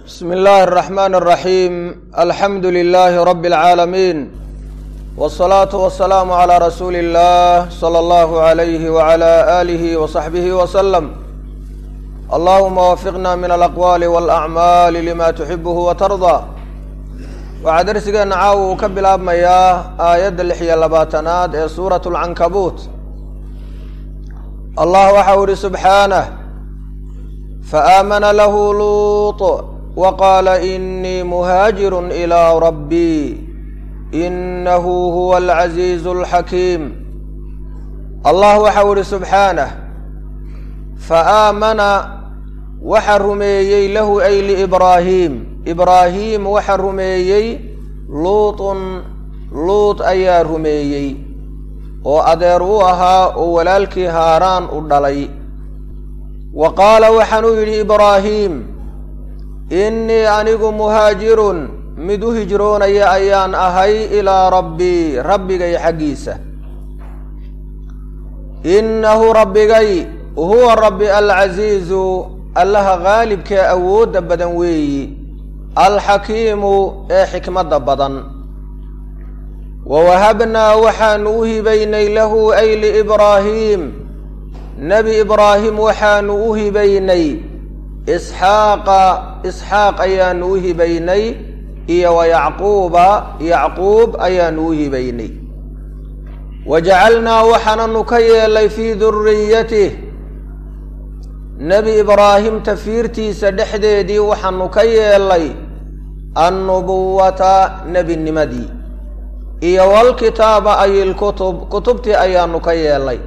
بسم الله الرحمن الرحيم الحمد لله رب العالمين والصلاة والسلام على رسول الله صلى الله عليه وعلى آله وصحبه وسلم اللهم وفقنا من الأقوال والأعمال لما تحبه وترضى وعدرسنا نعاو كبل أبمياه آيات اللحية اللباتنات سورة العنكبوت الله وحور سبحانه فآمن له لوط وقال إني مهاجر إلى ربي إنه هو العزيز الحكيم الله وحور سبحانه فآمن وحرميي له أي لإبراهيم إبراهيم وحرميي لوط أي رميي وأدروها ولالك هاران أدلي وقال وحنو إبراهيم إني أنيق مهاجر مدو هجرون يا أيان أهي إلى ربي جاي حقيسة إنه ربي جاي وهو الرب العزيز الله غالب كأود بدنوي الحكيم حكمة بدن ووهبنا وحنوه بيني له أي لإبراهيم نبي إبراهيم وحانوه بيني إسحاق أيانوه بيني إيا ويعقوب أيانوه بيني وجعلنا وحنا كيلي في ذريته نبي إبراهيم تفيرتي سدحديدي وحنا كيلي النبوة نبي النمدي إيا والكتاب أي الكتب كتبتي أيان كيلي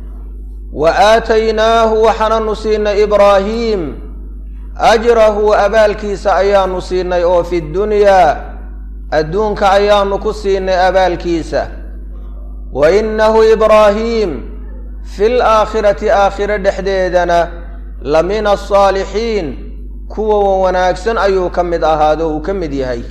وآتيناه وحنا نسينا إبراهيم أجره أبالكيس أيان نسينا أو في الدنيا الدونك أيان نكسينا أبالكيس وإنه إبراهيم في الآخرة آخرة دحديدنا لمن الصالحين كوا وناكسن أيو كمد أهاده وكمد يهي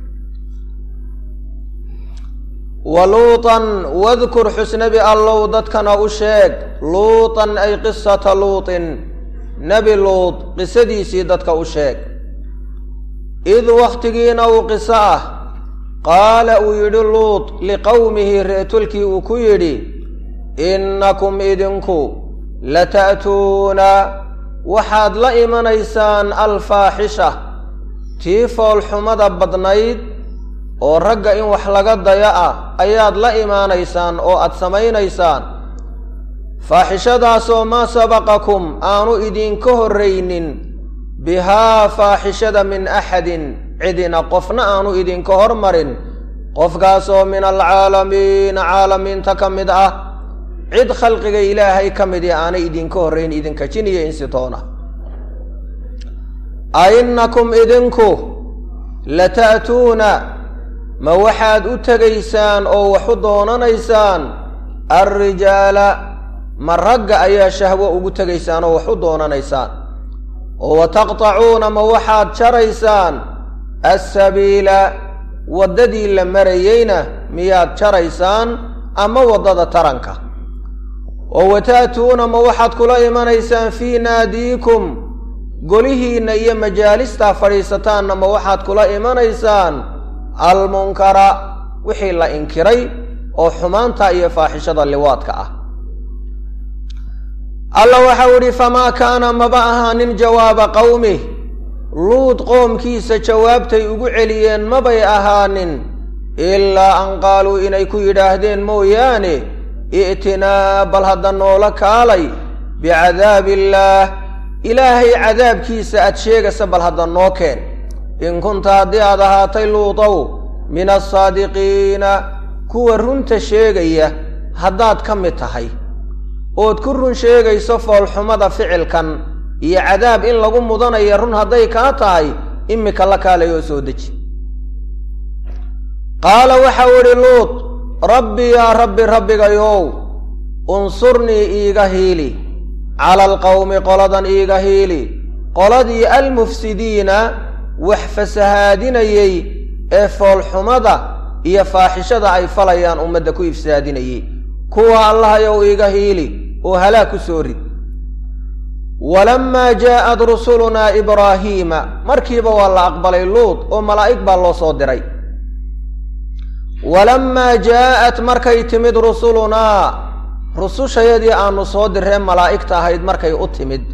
ولوطا واذكر حسن بالله ضدكنا أشيك لوطا أي قصة لوط نبي لوط قصدي سيدتك أشيك إذ وقتقينا وقصاه قال أيد لوط لقومه رئتلك أكيدي إنكم إذنكو لتأتون وحاد لئمن إيسان الفاحشة تيفو الحمد بدنيد oo ragga in wax laga dayaa ayaad la iimaanaysaan oo aad samaynaysaan faaxishadaasoo ma sabaqakum aanu idinka horreynin bihaa faaxishada min axadin cidina qofna aanu idinka hormarin qofkaasoo min alcaalamiin caalamiinta ka mid ah cid khalqiga ilaahay ka mid aanay idinka horreyn idinka jiniya insitoona aynakum idinku lata'tuuna ما وحاد أتغيسان أو وحضونا نيسان الرجال من رقع أي شهوة أتغيسان أو وحضونا نيسان وتقطعون ما وحاد شريسان السبيل وددي لمريين مياد شريسان أما ودد ترنك وتأتون ما وحاد كل إيمان نيسان في ناديكم قوله نيا مجالستا فريستان ما وحاد كل إيمان نيسان المنكر وحي لا انكري او حمانتا iyo faaxishada liwaadka ah Allah waxa uu fama kana mabaahanin jawaaba qawmi luud qoomkiisa jawaabtay ugu celiyeen mabay ahaanin illa an qalu inay ku yiraahdeen mooyaane i'tina bal hadan noola kaalay bi'adaabillah ilaahi cadaabkiisa ad sheegaysa bal hadan noo keen إن كنت هذا تيلوطو من الصادقين كو رنت شيغية هداد كمتهي وذكرن شيغي صفو الحمد فعل كان يا عذاب إن لغم مضان يرون هداي كاتهي إمك لك ليسودج قال وحور لوط ربي يا ربي غيو انصرني إيغهيلي على القوم قلدا إيغهيلي قلدي المفسدين وحفسهادينيي افول حمدا iyo faaxishada ay falayaan umada ku ifsaadinayay kuwa Allah yow iga heeli oo halaa ku soo rid walamaa jaa'ad rusulunaa ibraahiima markiiba waa la aqbalay luud oo malaa'ig baa loo soo diray walamaa jaa'at markay timid rusulunaa rusushayadii aanu soo direen malaa'igta ahayd markay u timid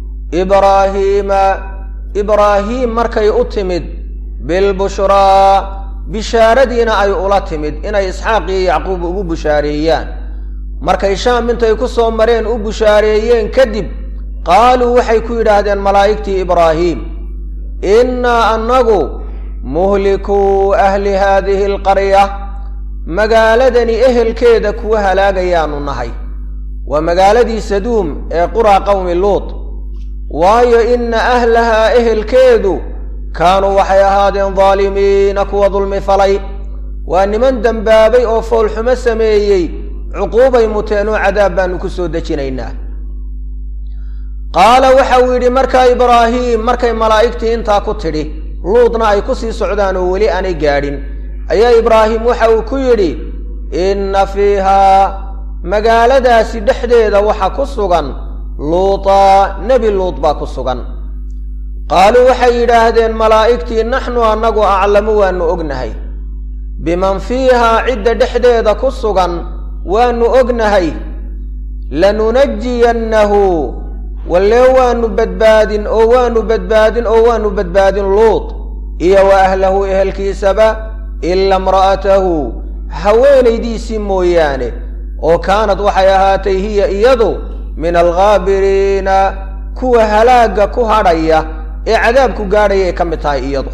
ibraahiim markay u timid bilbushraa bishaaradiina ay ula timid inay isxaaq iyo yacquub ugu bushaareeyaan markay shaam intay ku soo mareen u bushaareeyeen kadib qaaluu waxay ku yidhaahdeen malaa'igtii ibraahiim innaa annagu muhlikuu ahli haadihi alqarya magaaladani ehelkeeda kuwa halaagayaanu nahay waa magaaladii saduum ee quraa qowmi luud waayo inna ahlahaa ehelkeedu kaanuu waxay ahaadeen daalimiina kuwa dulmi falay waa niman dembaabay oo foolxumo sameeyey cuquubay muteen oo cadaab baanu ku soo dejinaynaa qaala waxa uu yidhi markaa ibraahiim markay malaa'igtii intaa ku tidhi luudna ay ku sii socdaan oo weli aanay gaadhin ayaa ibraahim waxa uu ku yidhi inna fiihaa magaaladaasi dhexdeeda waxa ku sugan luutaa nebi luud baa ku sugan qaaluu waxay yidhaahdeen malaa'igtii naxnu annagu aclamu waannu ognahay biman fiihaa cidda dhexdeeda ku sugan waannu ognahay lanunajiyannahu wallee waannu badbaadin oo waannu badbaadin luud iyo wa ahlahu ehelkiisaba ila imra'atahu haweenaydiisii mooyaane oo kaanad waxay ahaatay hiya iyadu min alghaabiriina kuwa halaagga ku hadhaya ee cadaabku gaadhaya ay ka mid tahay iyadu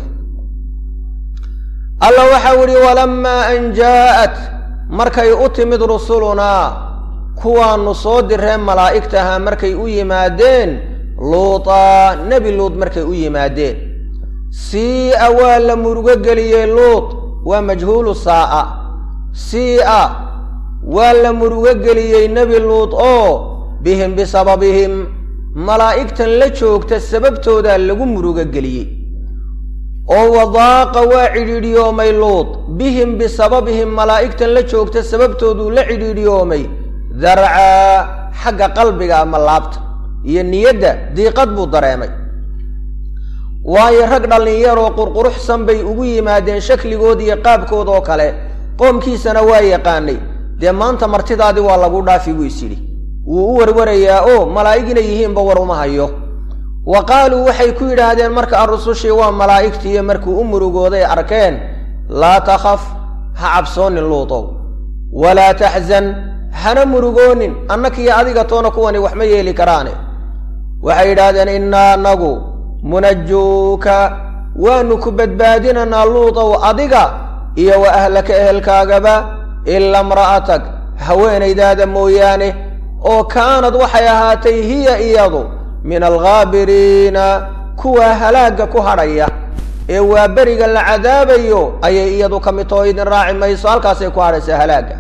alla waxau idhi walamaa an jaa'at markay u timid rusulunaa kuwaannu soo direen malaa'igtaha markay u yimaadeen luutaa nebi luud markay u yimaadeen sii'a waa la murugo geliyey luud waa majhuulu saa'a sii'a waa la murugo geliyey nebi luud oo bihim bisababihim malaa'igtan la joogta sababtoodaa lagu murugo geliyey oo wadaaqa waa cidhiidhiyoomay luud bihim bisababihim malaa'igtan la joogta sababtooduu la cidhiidhiyoomay darcaa xagga qalbiga ama laabta iyo niyadda diiqad buu dareemay waayo rag dhallinyaroo qurquruxsan bay ugu yimaadeen shakligood iyo qaabkood oo kale qoomkiisana waa yaqaanay dee maanta martidaadii waa lagu dhaafi buu is yidhi wuu u warwarayaa oo malaa'ig inay yihiinba war uma hayo wa qaaluu waxay ku yidhaahdeen marka rusushii waa malaa'igtiiyo markuu u murugooday arkeen laa takhaf ha cabsoonin luutow walaa taxzan hana murugoonin annakiyo adiga toona kuwani wax ma yeeli karaane waxay yidhaahdeen innaa annagu munajuuka waannu ku badbaadinanaa luutow adiga iyo wa ahlaka ehelkaagaba ila imra'atag haweenaydaada mooyaane oo kaanad waxay ahaatay hiya iyadu min alghaabiriina kuwa halaagga ku hadhaya ee waa beriga la cadaabayo ayay iyadu ka mid too idin raaci mayso halkaasay ku hadhaysaa halaagga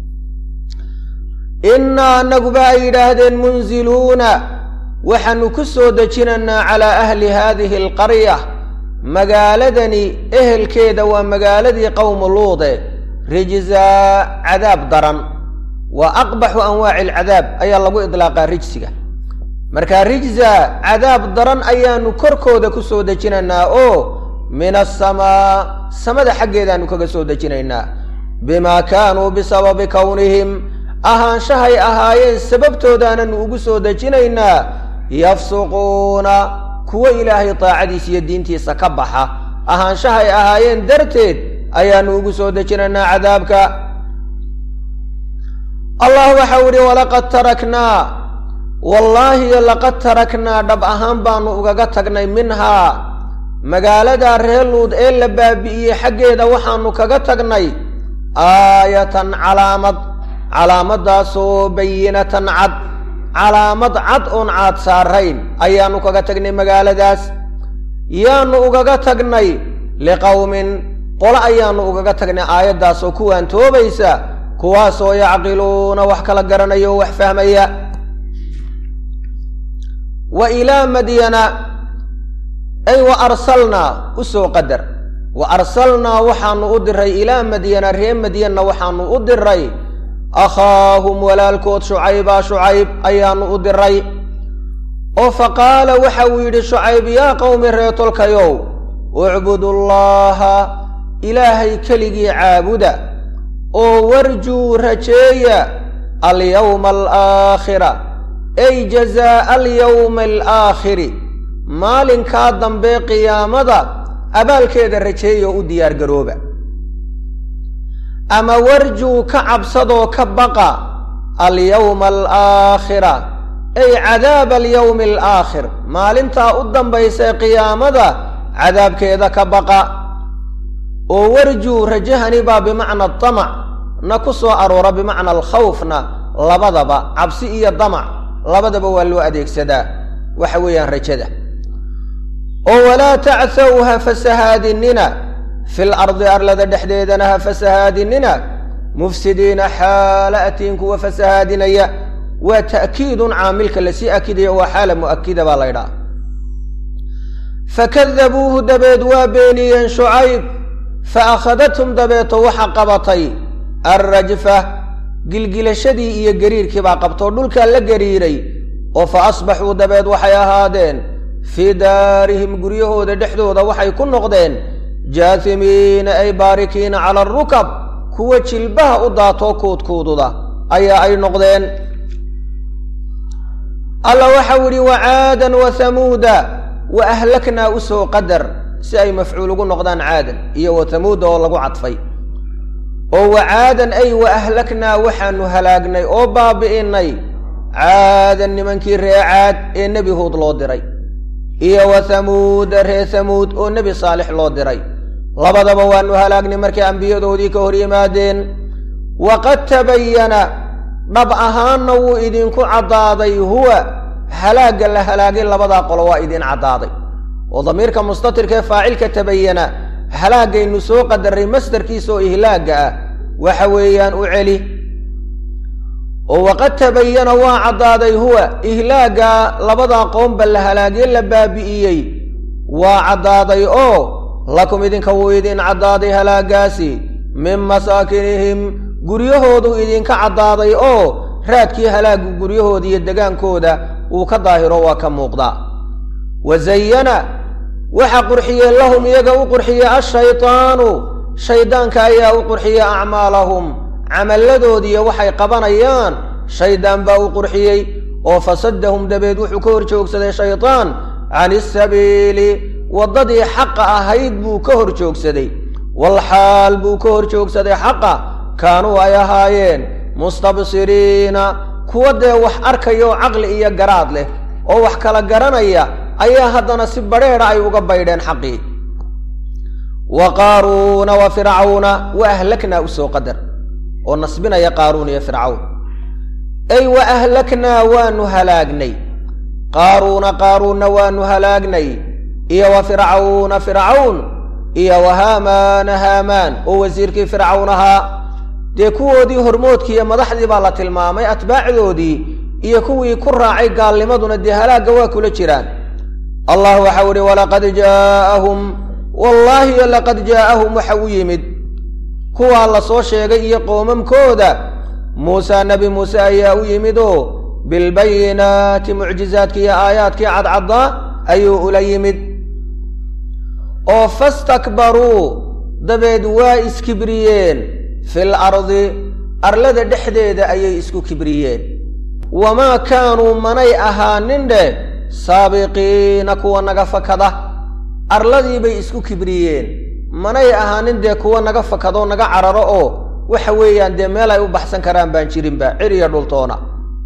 innaa annaguba ay yidhaahdeen munziluuna waxaannu ku soo dejinanaa calaa ahli haadihi alqarya magaaladani ehelkeeda waa magaaladii qowmu luude rijzaa cadaab daran wa aqbaxu anwaaci alcadaab ayaa lagu idlaaqaa rijsiga markaa rijza cadaab daran ayaannu korkooda ku soo dejinaynaa oo min asamaa samada xaggeedaannu kaga soo dejinaynaa bimaa kaanuu bisababi kownihim ahaanshahay ahaayeen sababtoodaananu ugu soo dejinaynaa yafsuquuna kuwo ilaahay taacadiisa iyo diintiisa ka baxa ahaanshahay ahaayeen darteed ayaannu ugu soo dejinaynaa cadaabka allah waxau idhi walaqad taraknaa wallaahi laqad taraknaa dhab ahaan baannu ugaga tagnay minhaa magaaladaa reer luud ee la baabi'iyey xaggeeda waxaannu kaga tagnay aayatan calaamadaasoo bayinatan cad calaamad cad oon caad saarayn ayaannu kaga tagnay magaaladaas yaannu ugaga tagnay liqowmin qolo ayaannu ugaga tagnay aayaddaasoo kuwaan toobaysa kuwaasoo yacqiluuna wax kala garanaya oo wax fahmaya wa ilaa madyana ay wa arsalnaa u soo qadar wa arsalnaa waxaannu u diray ilaa madyana ree madyanna waxaannu u diray akhaahum walaalkood shucayba shucayb ayaannu u diray oo faqaala waxa uu yidhi shucayb yaa qowmi reetolkayow ucbudu llaha ilaahay keligii caabuda oo warjuu rajeeya alyawma alaakhira ay jazaa alyawma alaakhiri maalinkaa dambe qiyaamada abaalkeeda rajeeya oo u diyaar garooba ama warjuu ka cabsadoo ka baqa alyawma alaakhira ay cadaaba alyawmi alaakhir maalintaa u dambaysa qiyaamada cadaabkeeda ka baqa oo warjuu rajahani baa bimacna damac na ku soo aroora bimacna alkhawfna labadaba cabsi iyo damac labadaba waa loo adeegsadaa waxa weeyaan rajada oo walaa tacthaw ha fasahaadinina fil ardi arlada dhexdeedana ha fasahaadinina mufsidiina xaala atiin kuwa fasahaadinaya waa ta'kiidun caamilka lasii akidaya waa xaala mu'akida baa laydhaha fakadabuuhu dabeed waa beeniyeen shucayb fa akhadathum dabeeto waxa qabatay alrajfa gilgilashadii iyo gariirkii baa qabtoo dhulkaa la gariiray oo fa asbaxuu dabeed waxay ahaadeen fii daarihim guryahooda dhexdooda waxay ku noqdeen jaasimiina ay baarikiina cala arukab kuwa jilbaha u daatoo kuudkuududa ayaa ay noqdeen alla waxau yidhi wacaadan wa hamuuda wa ahlaknaa u soo qadar si ay mafcuul ugu noqdaan caadan iyo wa hamuuda oo lagu cadfay oo wacaadan ay wa ahlaknaa waxaanu halaagnay oo baabi'inay caadan nimankii ree caad ee nebi huud loo diray iyo wa hamuuda ree hamuud oo nebi saalix loo diray labadaba waanu halaagnay markay ambiyadoodii ka hor yimaadeen waqad tabayana dhab ahaanna wuu idinku caddaaday huwa halaagga la halaagay labadaa qolo waa idin caddaaday oo damiirka mustatirkaee faacilka tabayana halaagaynu soo qadarray masdarkiisa oo ihlaagga ah waxa weeyaan u celi oo waqad tabayana waa caddaaday huwa ihlaagga labadaa qoomba la halaagee la baabi'iyey waa caddaaday oo lakum idinka wuu idin caddaaday halaagaasi min masaakinihim guryahoodu idinka caddaaday oo raadkii halaaggu guryahooda iyo degaankooda uu ka daahiro waa ka muuqdaa wazayana waxa qurxiyey lahum iyaga u qurxiyey ashaytaanu shaydaanka ayaa u qurxiyey acmaalahum camalladoodiiyo waxay qabanayaan shaydaan baa u qurxiyey oo fasaddahum dabeed wuxuu ka hor joogsaday shaydaan can isabiili waddadii xaqa ahayd buu ka hor joogsaday walxaal buu ka hor joogsaday xaqa kaanuu ay ahaayeen mustabsiriina kuwa dee wax arkaya oo caqli iyo garaad leh oo wax kala garanaya ayaa haddana si badrheedha ay uga baydheen xaqii wa qaaruuna wa fircawna wa ahlaknaa u soo qadar oo nasbinaya qaaruun iyo fircawn ay wa ahlaknaa waanu halaagnay qaaruunna waanu halaagnay iyo wa fircawna fircawn iyo wa haamaana haamaan oo wasiirkii fircawn ahaa dee kuwoodii hormoodkii iyo madaxdii baa la tilmaamay atbaacdoodii iyo kuwii ku raacay gaalnimaduna dee halaagga waa kula jiraan allah waxau ihi walaqad jaa'ahum wallaahi laqad jaa'ahum waxa u yimid kuwaa la soo sheegay iyo qoomamkooda muusa nebi muuse ayaa u yimid oo bilbayinaati mucjizaadkii iyo aayaadkii cadcaddaa ayuu ula yimid oo fastakbaruu dabeed waa iskibriyeen fil ardi arlada dhexdeeda ayay isku kibriyeen wamaa kaanuu manay ahaanin dheh saabiqiina kuwa naga fakada arladii bay isku kibriyeen manay ahaanin dee kuwa naga fakadoo naga cararo oo waxa weeyaan dee meel ay u baxsan karaan baan jirinba cir iyo dhultoona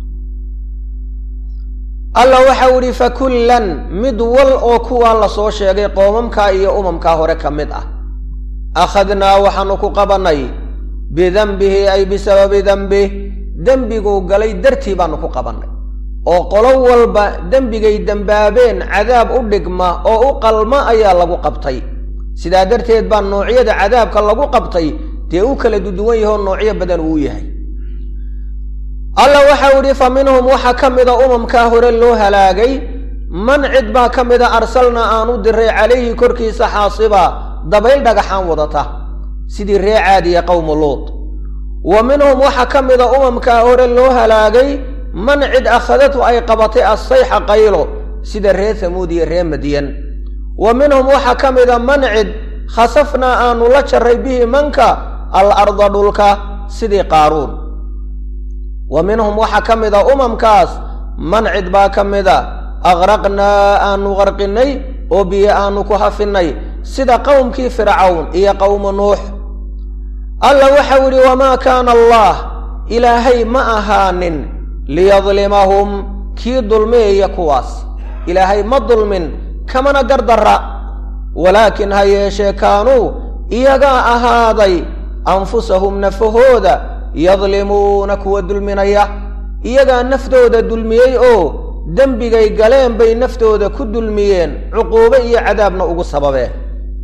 allah waxau idhi fakullan mid wal oo kuwaa la soo sheegay qoomamkaa iyo umamkaa hore ka mid ah akhadnaa waxaanu ku qabannay bidanbihi ay bisababi dembih dembiguu galay dartii baanu ku qabannay oo qolo walba dembigay dembaabeen cadaab u dhigma oo u qalma ayaa lagu qabtay sidaa darteed baa noocyada cadaabka lagu qabtay dee u kala duduwan yahoo noocyo badan uu yahay allah waxau idhi fa minhum waxa ka mida umamkaa hore loo halaagay man cid baa ka mida arsalnaa aan u diray calayhi korkiisa xaasiba dabayl dhagaxaan wadata sidii ree caadiya qowmu luud wa minhum waxa ka mida umamkaa hore loo halaagay man cid akhadatu ay qabatay assayxa qaylo sida reer Thamuud iyo reer Madyan wa minhum waxa kamida mancid khasafna aanu la jaray bihi manka al-ardh dhulka sidii Qaaruun wa minhum waxa kamida umamkaas mancid baa kamida aghraqna aanu qarqinay oo biyo aanu ku hafinay sida qowmkii Fircawn iyo qowm Nuux alla waxa wiri wama kana Allah ilaahay ma ahaanin liyadlimahum kii dulmeeya kuwaas ilaahay ma dulmin kamana gardara walaakin hayeeshee kaanuu iyagaa ahaaday anfusahum nafahooda yadlimuuna kuwa dulminaya iyagaa naftooda dulmiyey oo dembigay galeen bay naftooda ku dulmiyeen cuquubo iyo cadaabna ugu sababeen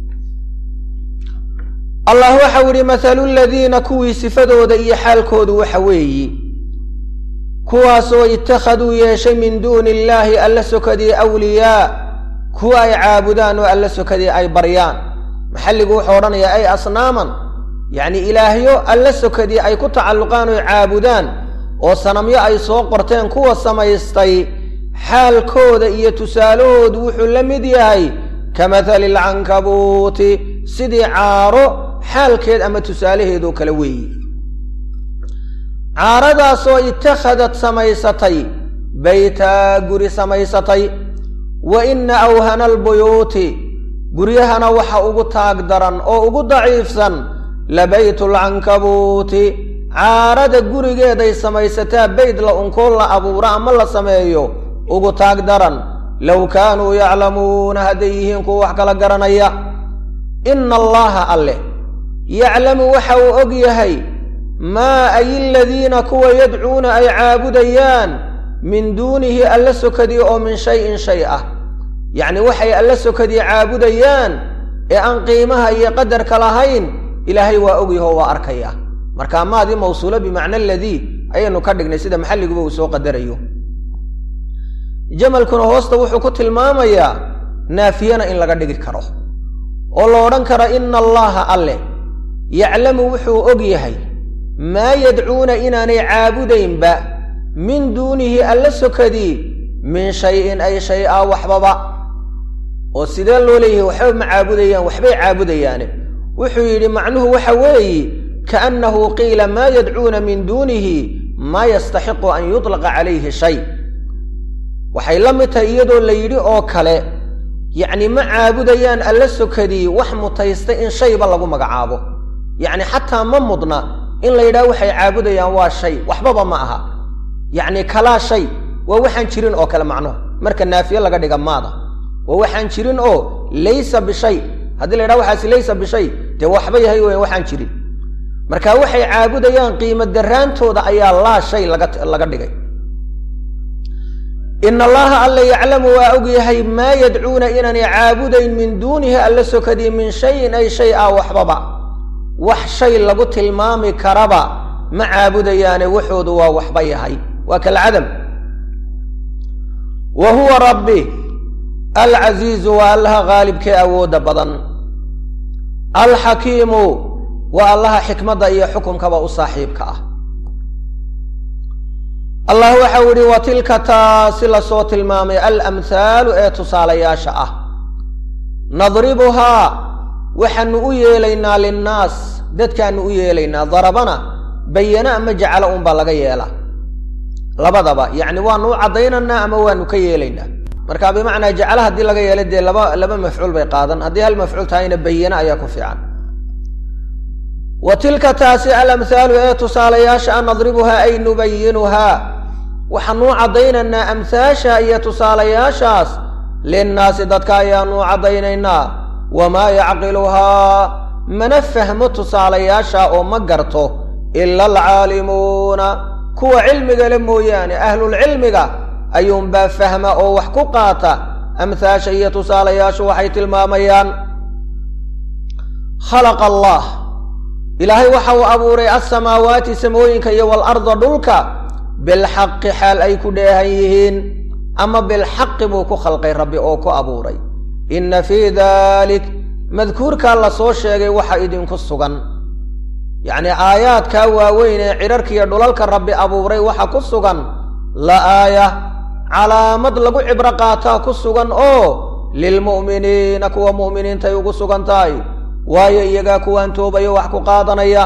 allah waxa wiri mathalu alladhiina kuwii sifadooda iyo xaalkoodu waxa weeyi kuwaasoo ittakhaduu yeeshay min duuni illaahi alla sokadii awliyaa kuwa ay caabudaan oo alla sokadii ay baryaan maxalligu wuxuu odhanayaa ay asnaaman yacni ilaahyo alla sokadii ay ku tacalluqaan oo caabudaan oo sanamyo ay soo qorteen kuwa samaystay xaalkooda iyo tusaalahoodu wuxuu la mid yahay kamathali alcankabuuti sidii caaro xaalkeed ama tusaalaheedoo kale weeyi caaradaasoo ittakhadad samaysatay baytaa guri samaysatay wa inna awhana albuyuuti guryahana waxa ugu taag daran oo ugu daciifsan labaytulcankabuuti caarada gurigeeday samaysataa bayd la unkoon la abuuro ama la sameeyo ugu taag daran low kaanuu yaclamuuna hadday yihiin kuwa wax kala garanaya ina allaha alleh yaclamu waxa uu og yahay maa ay aladiina kuwa yadcuuna ay caabudayaan min duunihi alla sokadii oo min shayin shay ah yacni waxay alla sokadii caabudayaan ee aan qiimaha iyo qadarka lahayn ilaahay waa ogyahoo waa arkaya marka maadii mawsuula bimacna aladii ayaynu ka dhignay sida maxalliguba uu soo qadarayo jamalkuna hoosta wuxuu ku tilmaamayaa naafiyana in laga dhigi karo oo la odhan karo ina allaha alleh yaclamu wuxuu og yahay maa yadcuuna inaanay caabudaynba min duunihi alla sokadii min shayin ay shay-a waxbaba oo sidee loo leeyahay waxba ma caabudayaan waxbay caabudayaane wuxuu yidhi macnuhu waxa weeyi kaannahu qiila maa yadcuuna min duunihi maa yastaxiqu an yutlaqa calayhi shay waxay la mid tahay iyadoo la yidhi oo kale yacni ma caabudayaan alla sokadii wax mutaysta in shayba lagu magacaabo yacni xataa ma mudna in la yidhaha waxay caabudayaan waa shay waxbaba ma aha yacni kalaa shay waa waxaan jirin oo kale macnuhu marka naafiye laga dhiga maada waa waxaan jirin oo laysa bishay haddii la yidhaha waxaasi laysa bishay dee waxba yahay weyan waxaan jirin marka waxay caabudayaan qiimo daraantooda ayaa laa shay laga dhigay ina allaha alla yaclamu waa og yahay maa yadcuuna inaanay caabudayn min duunihi alla sokadii min shayin ay shay a waxbaba wax shay lagu tilmaami karaba ma caabudayaane waxoodu waa waxba yahay waa kalcadam wa huwa rabbi alcasiizu waa allaha qaalibkee awoodda badan alxakiimu waa allaha xikmadda iyo xukumkaba u saaxiibka ah allah waxa u yihi wa tilka taasi lasoo tilmaamay alamhaalu ee tusaalayaasha ah nadribuhaa waxaanu u yeelaynaa linnaas dadkaanu u yeelaynaa darabana bayana ama jacala unbaa laga yeelaa labadaba yacni waanu u caddaynaynaa ama waanu ka yeelaynaa marka bimacnaa jacala haddii laga yeelay dee laba mafcuul bay qaadan haddii hal mafcuul tahayna bayana ayaa ku fiican wa tilka taasi alamhaalu ee tusaalayaasha a nadribuhaa ay nubayinuhaa waxaanu u caddaynaynaa amhaasha iyo tusaalayaashaas linnaasi dadka ayaanu u caddaynaynaa wamaa yacqiluhaa mana fahmo tusaalayaasha oo ma garto ila alcaalimuuna kuwa cilmiga le mooyaane ahlulcilmiga ayuunbaa fahma oo wax ku qaata amhaasha iyo tusaalayaashu waxay tilmaamayaan khalaqa allah ilaahay waxa uu abuuray alsamaawaati samooyinka iyo waalarda dhulka bilxaqi xaal ay ku dheehan yihiin ama bilxaqi buu ku khalqay rabbi oo ku abuuray inna fii dalik madkuurkaa la soo sheegay waxa idinku sugan yacni aayaadkaa waaweyn ee cirarkiiyo dhulalka rabbi abuuray waxa ku sugan la aaya calaamad lagu cibro qaataa ku sugan oo lilmu'miniina kuwa mu'miniintay ugu sugan tahay waayo iyagaa kuwaan toobayo wax ku qaadanaya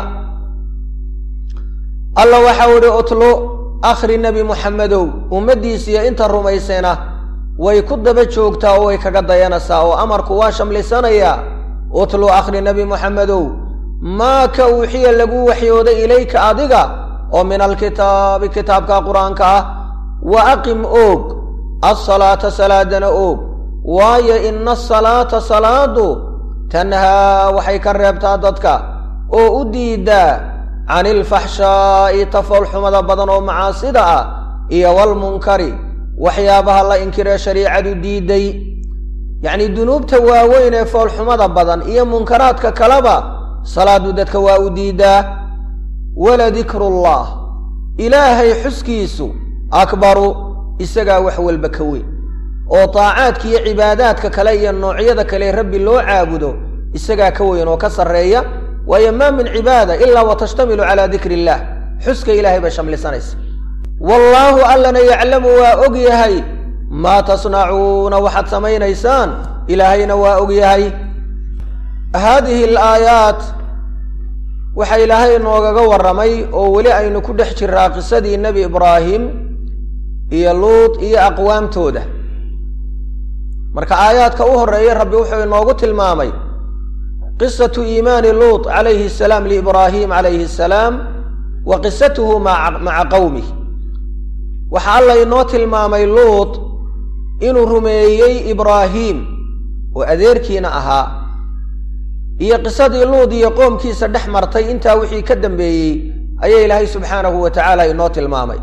alla waxau idhi utlu akhri nebi muxamedow ummaddiisiiyo inta rumaysayna way ku daba joogtaa oo way kaga dayanaysaa oo amarku waa shamlisanaya utlu akhri nebi muxamedow maa ka uuxiya lagu waxyooday ilayka adiga oo min alkitaabi kitaabka qur-aanka ah wa aqim oog alsalaata salaadana oog waayo ina asalaata salaadu tanhaa waxay ka reebtaa dadka oo u diidaa can ilfaxshaa'i tafoolxumada badan oo macaasida ah iyo walmunkari waxyaabaha la inkiree shariicadu diiday yacnii dunuubta waaweyn ee foolxumada badan iyo munkaraadka kaleba salaadu dadka waa u diidaa waladikruullah ilaahay xuskiisu akbaru isagaa wax walba ka weyn oo taacaadka iyo cibaadaadka kale iyo noocyada kale rabbi loo caabudo isagaa ka weyn oo ka sarreeya waayo maa min cibaada ilaa watashtamilu calaa dikri illaah xuska ilaahay bay shamlisanaysa wallaahu allana yaclamu waa og yahay maa tasnacuuna waxaad samaynaysaan ilaahayna waa og yahay haadihi alaayaat waxaa ilaahay noogaga warramay oo weli aynu ku dhex jiraa qisadii nebi ibraahim iyo luut iyo aqwaamtooda marka aayaadka u horreeya rabbi wuxuu inoogu tilmaamay qisatu iimaani luut calayhi asalaam liibraahim calayhi asalaam wa qisatuhu maca qowmih waxaa alla inoo tilmaamay luut inuu rumeeyey ibraahim oo adeerkiina ahaa iyo qisadii luut iyo qoomkiisa dhex martay intaa wixii ka dambeeyey ayaa ilaahay subxaanahu wa tacaala inoo tilmaamay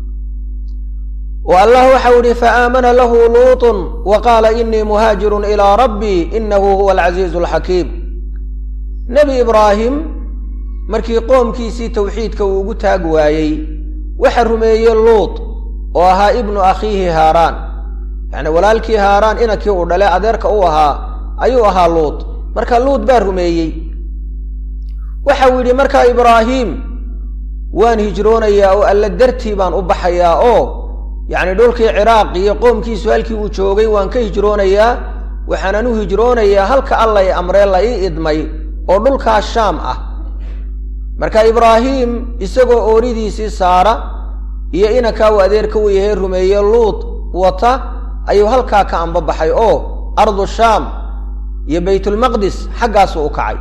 oo allah waxau idhi faaamana lahu luutun wa qaala inii muhaajirun ilaa rabbii inahu huwa alcasiizu alxakiim nebi ibraahim markii qoomkiisii tawxiidka uu ugu taag waayey waxa rumeeyey luut oo ahaa ibnu akhiihi haaraan yacni walaalkii haaraan inankii uu dhale adeerka u ahaa ayuu ahaa luut marka luut baa rumeeyey waxau yidhi markaa ibraahim waan hijroonayaa oo alla dartii baan u baxayaa oo yacni dhulkii ciraaq iyo qoomkiisu halkii uu joogay waan ka hijroonayaa waxaanan u hijroonayaa halka alla i amree la ii idmay oo dhulkaas shaam ah marka ibraahim isagoo ooridiisii saara iyo inankaa uu adeerka u yahay rumeeye luut wata ayuu halkaa ka ambabaxay oo ardu shaam iyo baytulmaqdis xaggaasuu u kacay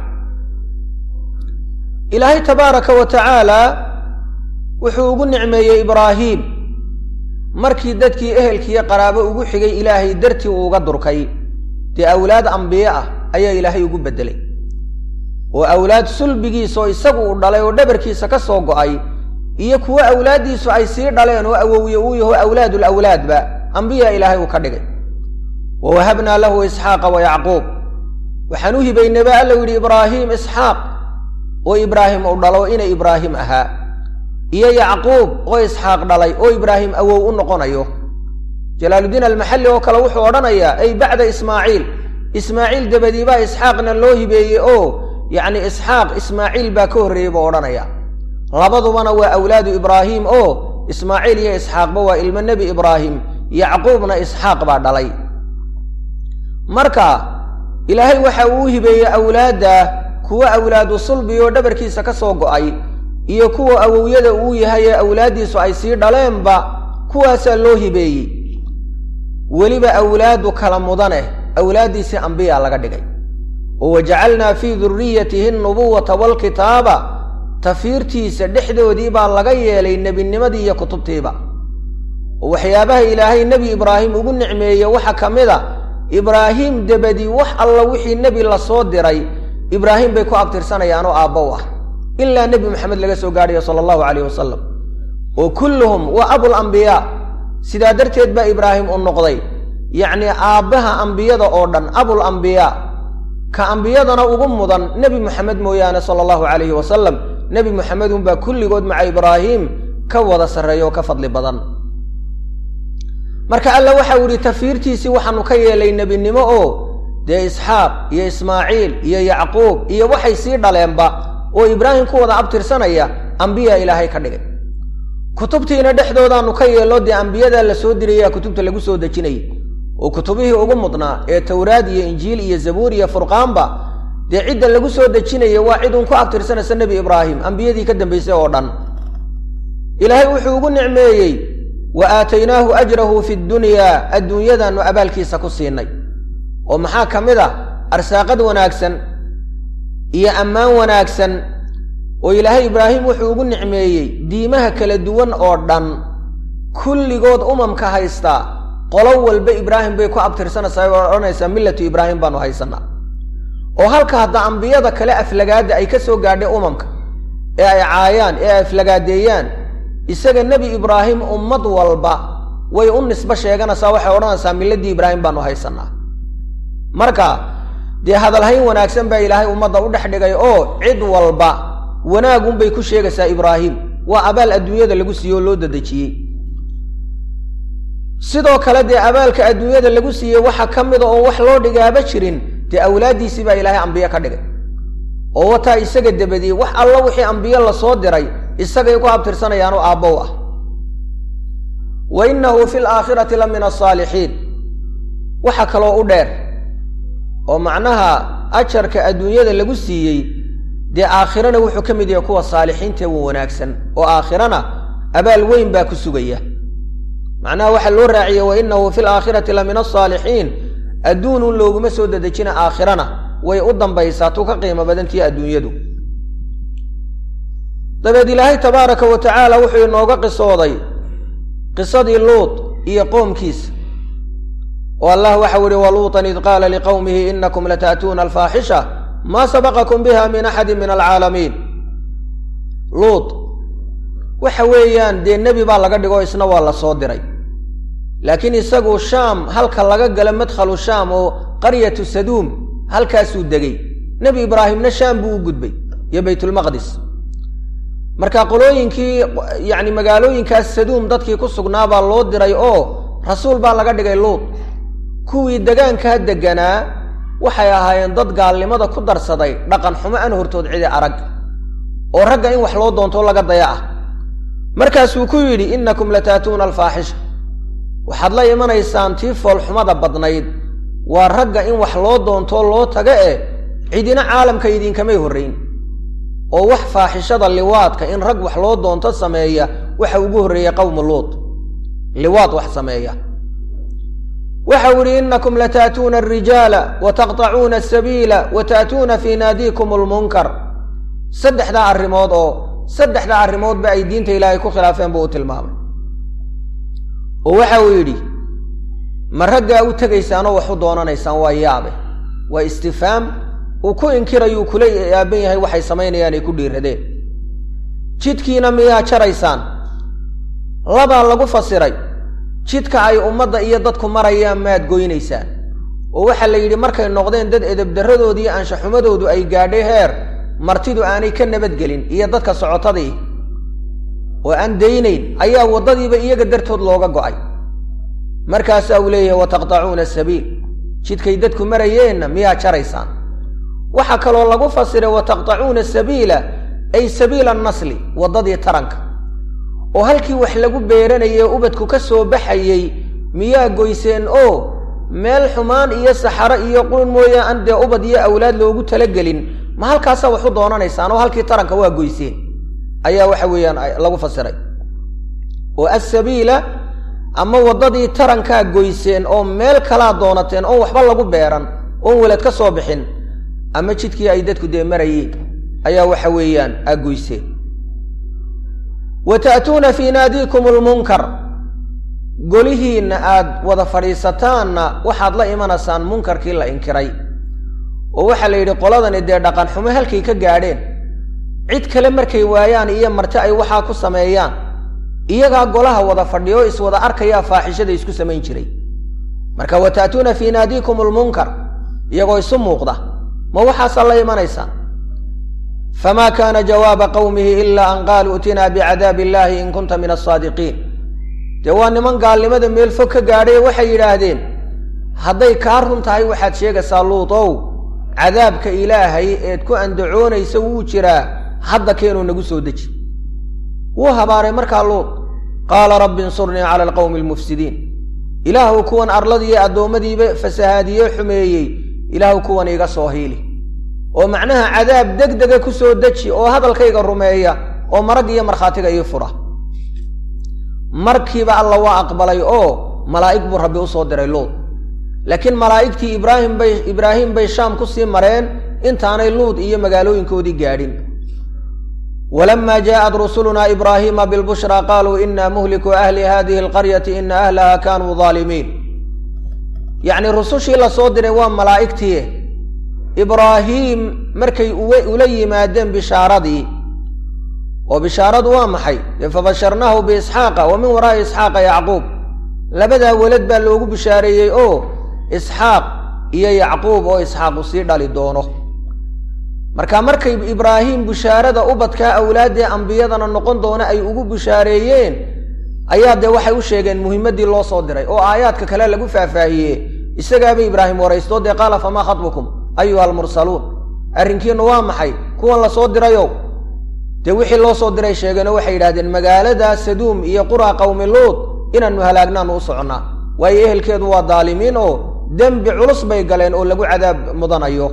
ilaahay tabaaraka wa tacaala wuxuu ugu nicmeeyey ibraahim markii dadkii ehelkiiyo qaraabo ugu xigay ilaahay dartii uu uga durkay dee awlaad ambiye ah ayaa ilaahay ugu beddelay oo awlaad sulbigiisa oo isagu uu dhalay oo dhabarkiisa ka soo go'ay iyo kuwo awlaaddiisu ay sii dhaleen oo awowye uu yaho awlaadul awlaadba ambiya ilaahay uu ka dhigay wa wahabnaa lahu isxaaqa wa yacquub waxaan u hibaynay baa alla yidhi ibraahim isxaaq oo ibraahim uu dhalo inay ibraahim ahaa iyo yacquub oo isxaaq dhalay oo ibraahim awow u noqonayo jalaaludiin almaxalli oo kale wuxuu odhanayaa ay bacda ismaaciil dabadii baa isxaaqna loo hibeeyey oo yacni isxaaq ismaaciil baa ka horreeyey buu odhanaya labadubana waa awlaadu ibraahim oo ismaaciil iyo isxaaqba waa ilmo nebi ibraahim yacquubna isxaaq baa dhalay marka ilaahay waxa uu hibeeyey awlaadda kuwa awlaadu sulbi oo dhabarkiisa ka soo go'ay iyo kuwa awowyada uu yahay ee awlaaddiisu ay sii dhaleenba kuwaasaa loo hibeeyey weliba awlaadu kala mudaneh awlaaddiisii ambiya laga dhigay oo wajacalnaa fii durriyatihi alnubuwata waalkitaaba tafiirtiisa dhexdoodii baa laga yeelay nebinimadii iyo kutubtiiba oo waxyaabaha ilaahay nebi ibraahim ugu nicmeeye waxa ka mid a ibraahim dabadii wax alla wixii nebi la soo diray ibraahim bay ku abtirsanayaan oo aabba u ah ilaa nebi maxamed laga soo gaadhayo sala allahu calayh wasalam oo kulluhum waa abulambiyaa sidaa darteed baa ibraahim u noqday yacnii aabbaha ambiyada oo dhan abulambiyaa ka ambiyadana ugu mudan nebi moxamed mooyaane sala allahu calayhi wasalam nebi moxamedunbaa kulligood maca ibraahim ka wada sarreeya oo ka fadli badan marka alla waxau yidhi tafiirtiisii waxaanu ka yeelay nebinimo oo dee isxaaq iyo ismaaciil iyo yacquub iyo waxay sii dhaleenba oo ibraahim ku wada abtirsanaya ambiya ilaahay ka dhigay kutubtiina dhexdoodaanu ka yeelo dee ambiyada la soo diraya kutubta lagu soo dejinay oo kutubihii ugu mudnaa ee Tawraad iyo Injiil iyo Zabuur iyo Furqaanba dee cidda lagu soo dejinay waa cid uu ku abtirsanaysa Nabi Ibrahim ambiyadii ka dambeysay oo dhan ilaahay wuxuu ugu nicmeeyay wa aataynaahu ajrahu fi dunya adduunyadanu abaalkiisa ku siinay oo maxaa kamida arsaaqad wanaagsan iyo ammaan wanaagsan oo ilaahay Ibrahim wuxuu ugu nicmeeyay diimaha kala duwan oo dhan kulligood umamka haysta qolo walba Ibrahim bay ku abtirsanaysaa oo oranaysa millatu Ibrahim baanu haysanaa oo halka hadda ambiyada kale aflagaada ay ka soo gaadhay umamka ee ay caayaan ee aflagaadeeyaan isaga Nabi Ibrahim ummad walba way u nisba sheeganaysaa waxay oranaysaa milladii Ibrahim baanu haysanaa marka dee hadalhayn wanaagsan baa ilaahay ummadda u dhaxdhigay oo cid walba wanaagun bay ku sheegaysaa Ibrahim waa abaal adduunyada lagu siiyo loo dadajiyay sidoo kale dee abaalka adduunyada lagu siiyay waxa kamid oo wax loo dhigaaba jirin dee awlaadiisi baa ilaahay ambiye ka dhigay oo wata isaga dabadii wax alla wixii ambiye la soo diray isagay ku abtirsanayaan oo aabow ah wa innahu fil aakhirati la min as-saalihiin waxa kale oo u dheer oo macnaha ajarka adduunyada lagu siiyay dee aakhirana wuxuu ka mid yahay kuwa saalixiinta wanaagsan oo aakhirana abaal weyn baa ku sugaya macnaha waxa loo raaciyay wa innahu fil aakhirati la min as-saalihiin adduunu looguma soo dadajina aakhirana way u dambaysaa tu ka qiimo badantii adduunyadu dabeed ilaahay tabaaraka wa tacaala wuxuu inooga qisooday qisadii Luut iyo qoomkiisa oo Allah waxa wari waluutan id qaala liqawmihi innakum lata'tuuna al-faahisha ma sabaqakum biha min ahadin min al-'alamin Luut waxa weeyaan dee nabi baa laga dhigo isna waa la soo diray laakiin isagu Shaam halka laga gala madkhalu Shaam oo qaryatu Saduum halkaasuu degay nabi Ibraahimna Shaam buu u gudbay iyo Baytul Maqdis marka qolooyinkii yaani magaalooyinkaas Saduum dadkii ku sugnaa baa loo diray oo rasuul baa laga dhigay Luut kuwii deegaanka deganaa waxay ahaayeen dad gaalnimada ku darsaday dhaqan xumo aan hortood cidi arag oo ragga in wax loo doonto laga dayaa markaas uu ku yiri innakum lata'tuuna al-faahisha waxaad la imanaysaan tii fool xumada badnayd waa ragga in wax loo doonto loo taga cidina caalamka idin kamay horeyn oo wax faaxishada liwaadka in rag wax loo doonto sameeya waxa ugu horeeyay qowm Luut liwaad wax sameeya waxa wari innakum lata'tuuna ar-rijaala wa taqta'uuna as-sabiila wa ta'tuuna fi naadiikum al-munkar saddexda arrimood ba ay diinta Ilaahay ku khilaafeen buu tilmaamay oo waxa uu yiri maragga u tagaysaan oo wax u doonanaysaan waa yaabe waa istifaam oo ku inkirayo kula yaaban yahay waxay sameynayaan ay ku dhiiradeen jidkiina miyaa jaraysaan laba lagu fasiray jidka ay ummadda iyo dadku marayaan maad goynaysaan oo waxa la yiri markay noqdeen dad edeb daradoodii anshaxumadoodu ay gaadhay heer martidu aanay ka nabadgelin iyo dadka socotadii oo aan deynayn ayaa wadadiiba iyaga dartood looga go'ay markaas uu leeyahay wa taqta'uuna as-sabiil jidkay dadku marayeen miyaa jaraysaan waxa kale oo lagu fasiray wa taqta'uuna as-sabiila ay sabiila an-nasli wadadii taranka oo halkii wax lagu beeranayay ubadku ka soo baxayay miyaa goyseen oo meel xumaan iyo saxaro iyo qulun mooyaan dee ubad iyo awlaad loogu talagelin ma halkaas wax u doonanaysaan oo halkii taranka waa goyseen ayaa waxa weeyaan lagu fasiray oo as-sabiila ama wadadii taranka goyseen oo meel kala doonateen oo waxba lagu beeran oo walad ka soo bixin ama jidkii ay dadku deemarayeen ayaa waxa weeyaan agoyseen وتأتون في ناديكم المنكر قولهن آد وضفريستان وحاد لا إيمانسان منكر كلا إنكري ووحا ليدي قولادان إدير داقان حمي هالكي كقاعدين عيد كلمركي وايان إيا مرتأي وحا كساميان إياقا قولها وضفرديو إسوضا أركيا فاحشة إسكو سمين جري مركا وتأتون في ناديكم المنكر إياقو يسمو قدا ما وحا صلى إيمانيسان فما كان جواب قومه إلا أن قالوا اتنا بعذاب الله إن كنت من الصادقين جوان من قال لماذا ميلفك قاري وحي يراهدين هذي كارهم تاي وحد شيء سالوطو عذابك إلهي تكون أندعون يسوو جرا حدا كينو نقصو دج وهباري مركا لوط qaala rabbi insurnii cala alqawmi almufsidiin ilaahu kuwan arladii addoommadiiba fasahaadiye xumeeyey ilaahu kuwan iga soo hiili oo macnaha cadaab degdega ku soo deji oo hadalkayga rumeeya oo marag iyo markhaatiga ii fura markiiba alla waa aqbalay oo malaa'ig buu rabbi u soo diray luud laakiin malaa'igtii ibraahim bay shaam ku sii mareen intaanay luud iyo magaalooyinkoodii gaadhin ولما جاءت رسلنا إبراهيم بالبشرى قالوا إنا مهلك أهل هذه القرية إن أهلها كانوا ظالمين يعني رسوشي لصدر وملائكته إبراهيم مركي أولي مادين بشاردي وبشارد وامحي فبشرناه بإسحاق ومن وراء إسحاق يعقوب لبدا ولد بلوغ بشاري إسحاق إيا يعقوب أو إسحاق سيدا لدونه markay ibraahim bushaarada ubadka awlaadee ambiyadana noqon doona ay ugu bushaareeyeen ayaa de waxay u sheegeen muhiimadii loo soo diray oo aayaadka kale lagu faahfaahiyay isagaaba ibraahim waraysto de qaala fama khatbukum ayuha almursaluun arrinkiina waa maxay kuwan la soo dirayo de wixii loo soo diray sheegeen waxay yiraahdeen magaalada saduum iyo qura qawmi luud inaanu halaagnaan u soconaa way ehelkeedu waa daalimiin oo dambi culus bay galeen oo lagu cadaab mudanayo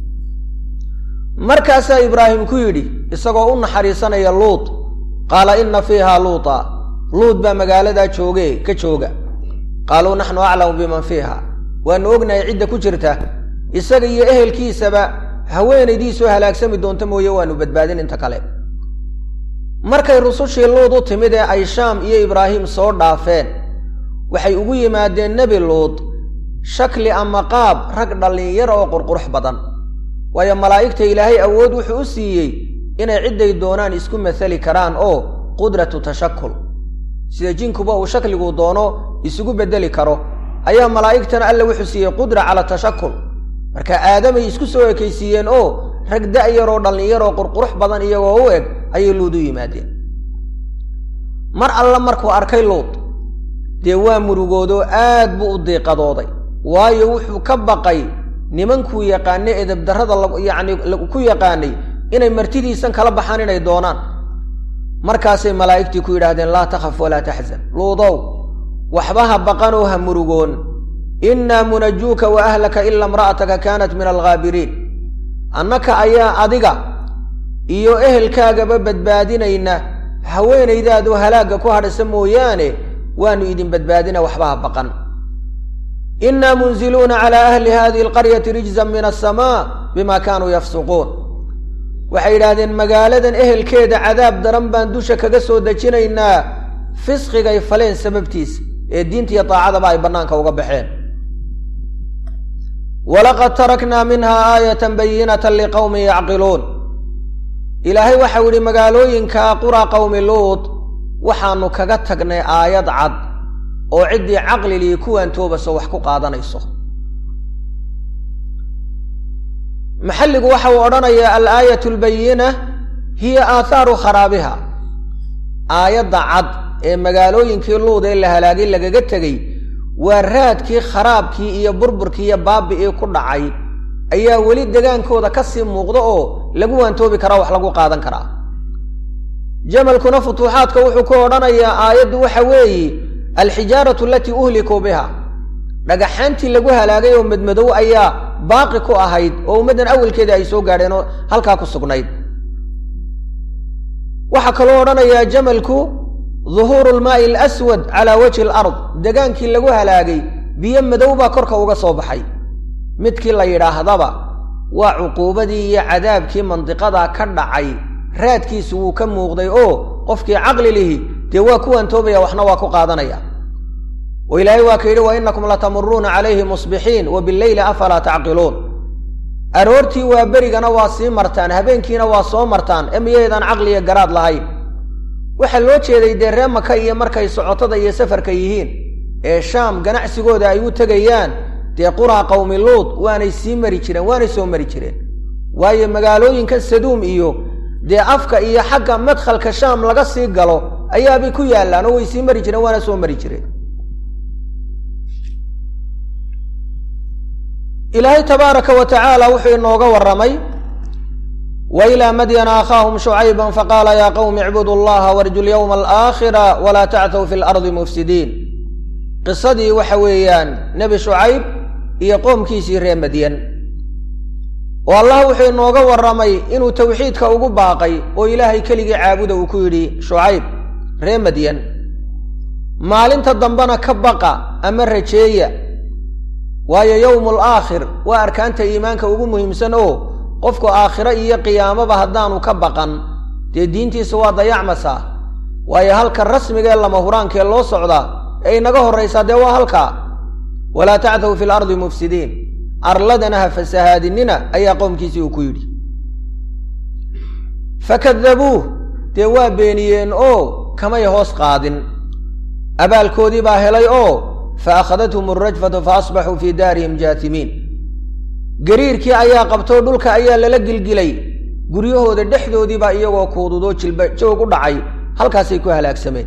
markaasa ibraahim ku yidhi isagoo u naxariisanaya luud qaala inna fiiha luuta luud baa magaalada ka jooga qaaluu naxnu aclamu biman fiiha waanu ognahay cidda ku jirta isaga iyo ehelkiisaba haweenaydiisoo halaagsami doonta mooye waanu badbaadin inta kale markay rusushii luud u timid ee ay shaam iyo ibraahim soo dhaafeen waxay ugu yimaadeen nebi luud shakli ama qaab rag dhallinyaro oo qurqurux badan waayo malaa'igta ilaahay awood wuxuu u siiyey inay cidday doonaan isku mathali karaan oo qudratu tashakkul sida jinkuba uu shakligu doono isugu bedeli karo ayaa malaa'igtana alla wuxuu siiyey qudra cala tashakkul marka aadamay isku soo ekaysiiyeen oo rag da'yaroo dhallinyaroo qurqurux badan iyagoo u eg ayay luud u yimaadeen mar alla markuu arkay luud dee waa murugoodo aad buu u diiqadooday waayo wuxuu ka baqay nimankuu yaqaanay edeb darrada yacni ku yaqaanay inay martidiisan kala baxaan inay doonaan markaasay malaa'igtii ku yidhaahdeen laa takhaf walaa taxzan luudow waxba ha baqan oo ha murugoon innaa munajuuka wa ahlaka ila imra'ataka kaanat min alghaabiriin annaka ayaa adiga iyo ehelkaagaba badbaadinayna haweenaydaadu halaagga ku hadhasa mooyaane waanu idin badbaadina waxba ha baqan إنا منزلون على أهل هذه القرية رجزا من السماء بما كانوا يفسقون وحيرادين مقالة أهل كيد عذاب درنبان دوشا كقسو دجينينا فسقي غيفلين سببتيس الدين تيطاعة باي بنانك وقبحين ولقد تركنا منها آية بينة لقوم يعقلون إلهي وحولي مقالوين كقرى قوم لوط وحانو كقتقني آيات عد oo cidii aqli li kuwan toobaso wax ku qaadanayso maxalligu waxa uu oranayaa al-aayatu al-bayyina hiya aatharu kharabiha aayada cad ee magaalooyinkii luud ee la halaagay lagaga tagay waa raadkii kharaabkii iyo burburkii iyo baabi'ii ku dhacay ayaa weli degaankooda ka sii muuqdo oo lagu waantoobi kara wax lagu qaadan kara jamalkuna futuuxaadka wuxuu ku oranayaa aayadu waxa weeye الحجارة التي أهلكوا بها dhagaxaantii lagu halaagay oo madmadow ayaa baaqi ku ahayd oo umadan awalkeeda ay soo gaadheen halka ku sugnayd waxa kale oo oranaya jamalku ظهور الماء الأسود على وجه الأرض degaankii lagu halaagay biyo madow baa korka uga soo baxay midkii la yiraahdaba waa cuquubadii iyo cadaabkii mandiqada ka dhacay raadkiisu uu ka muuqday oo qofkii aqli lihi dee waa kuwan toobaya waxna waa ku qaadanaya oo ilaahay waa ka yiri wa innakum la tamurruna alayhi musbihin wa bil layli afala ta'qilun aroortii waa berigana waa sii martaan habeenkiina waa soo martaan emiyeedan aqliga garaad lahayn waxa loo jeeday deeree Maka iyo markay socotada iyo safarka yihiin ee Shaam ganacsigooda ay u tagayaan dee qura qawmi Luud waanay sii mari jireen waanay soo mari jireen waayo magaalooyinka Saduum iyo dee afka iyo xagga madkhalka Shaam laga sii galo ayaa bi ku yaalaan oo way sii mari jireen waana soo mari jireen ilaahay tabaaraka wa ta'ala wuxuu inooga waramay وإلى مدين أخاهم شعيبا فقال يا قوم اعبدوا الله وارجوا اليوم الآخر ولا تعثوا في الأرض مفسدين قصدي وحويان نبي شعيب يقوم كيسي ري مدين والله وحي نوغا ورمي إنو توحيدك ugu baaqay oo ilaahay kaliya caabudo uu ku yiri Shuayb ree Madian maalinta dambana ka baqa ama rajeeya waayo yawmul aakhir waa arkaanta iimaanka ugu muhiimsan oo qofku aakhira iyo qiyaamada hadaanu ka baqan de diintiisa waa dayacmasa waayo halka rasmiga lama huraankee loo socda ay naga horeysa de waa halka wala ta'thu fil ardi mufsidin arladana fasahaadinina ayaa qoomkiisii uu ku yiri fakadabuhu de waa beeniyeen oo kamay hoos qaadin abaalkoodii baa helay oo faakhadathum arrajfatu faasbahu fi daarihim jaatimiin gariirkii ayaa qabtoo dhulka ayaa lala gilgilay guryahooda dhexdoodii baa iyagoo kuududo jilba joog u dhacay halkaasay ku halaagsameen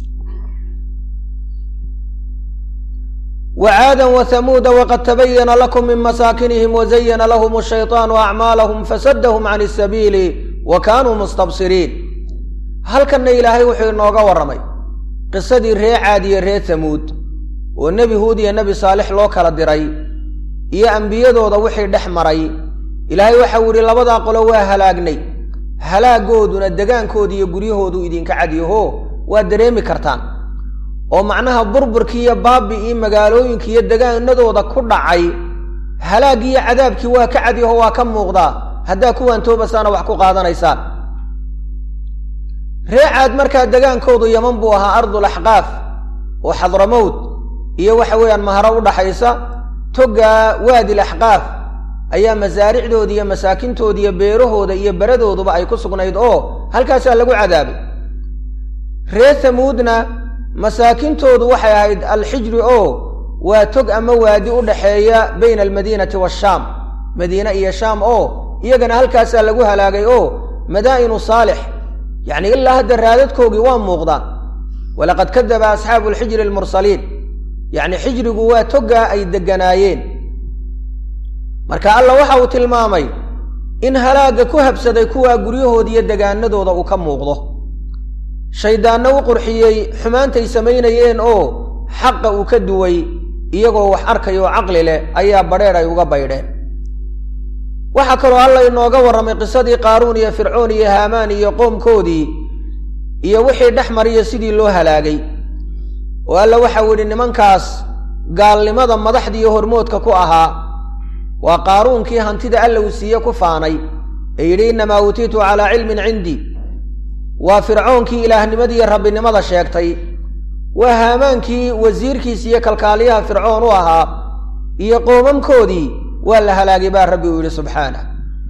وعادا وثمود وقد تبين لكم من مساكنهم وزين لهم الشيطان أعمالهم فسدهم عن السبيل وكانوا مستبصرين هل كان إلهي وحي نوغا ورمي قصة ري عادي ري ثمود والنبي هود يا النبي صالح لو كلا ديري يا أنبياء دودا وحي دحمري إلهي وحوري لبدا قلوا هلاقني هلاقودنا الدقان كودي يقريهودو إذن كعديهو ودريمي كرتان oo macnaha burburkiiya baabi'i magaalooyinkiiya deegaanadooda ku dhacay halaagiya cadaabkii waa ka cadiyo waa ka muuqda hadaa kuwan toobasana wax ku qaadanaysan reecad marka deegaankoodu Yaman buu ahaa ardul ahqaaf oo Hadramawt iyo waxa weeyaan mahara u dhaxaysa toga waadi ahqaaf ayaa masaaricdoodi iyo masaakintoodi iyo beerahooda iyo baradooduba ay ku sugnayd oo halkaas lagu cadaabay reer Thamuudna مساكنتoodu waxay ahayd al-hijr oo waa tog ama waadi u dhaxeeya bayna al-Madinati wash-Sham Madina iyo Sham oo iyagana halkaas lagu halaagay oo madaa'inu Salih yani illa hada raadadkoogi waa muuqdaan walaqad kadaba ashabu al-hijr al-mursalin yani hijrigu waa toga ay deganaayeen marka Allah waxa uu tilmaamay in halaaga ku habsaday kuwa guryahood iyo deegaanadooda uu ka muuqdo shaydaanna uu qurxiyay xumaantay sameynayeen oo xaq uu ka duway iyagoo wax arkayo aqli leh ayaa bareer ay uga baydheen waxa kale oo Allah inooga waramay qisadii Qaaruun iyo Fircoon iyo Haamaan iyo qoomkoodii iyo wixii dhaxmariyo sidii loo halaagay oo Allah waxa uu yiri nimankaas gaalnimada madaxdii iyo hormoodka ku ahaa waa Qaaruunkii hantida Allah uu siiyay ku faanay ee yiri inma utiitu ala ilmin indi وفرعونكي إلهنمدي ربنمدا sheegtay وهامانكي وزيركيس iyo kalkaaliyaha Fircoon u ahaa iyo qoomamkoodii waa la halaagay baa Rabbi uu subhanahu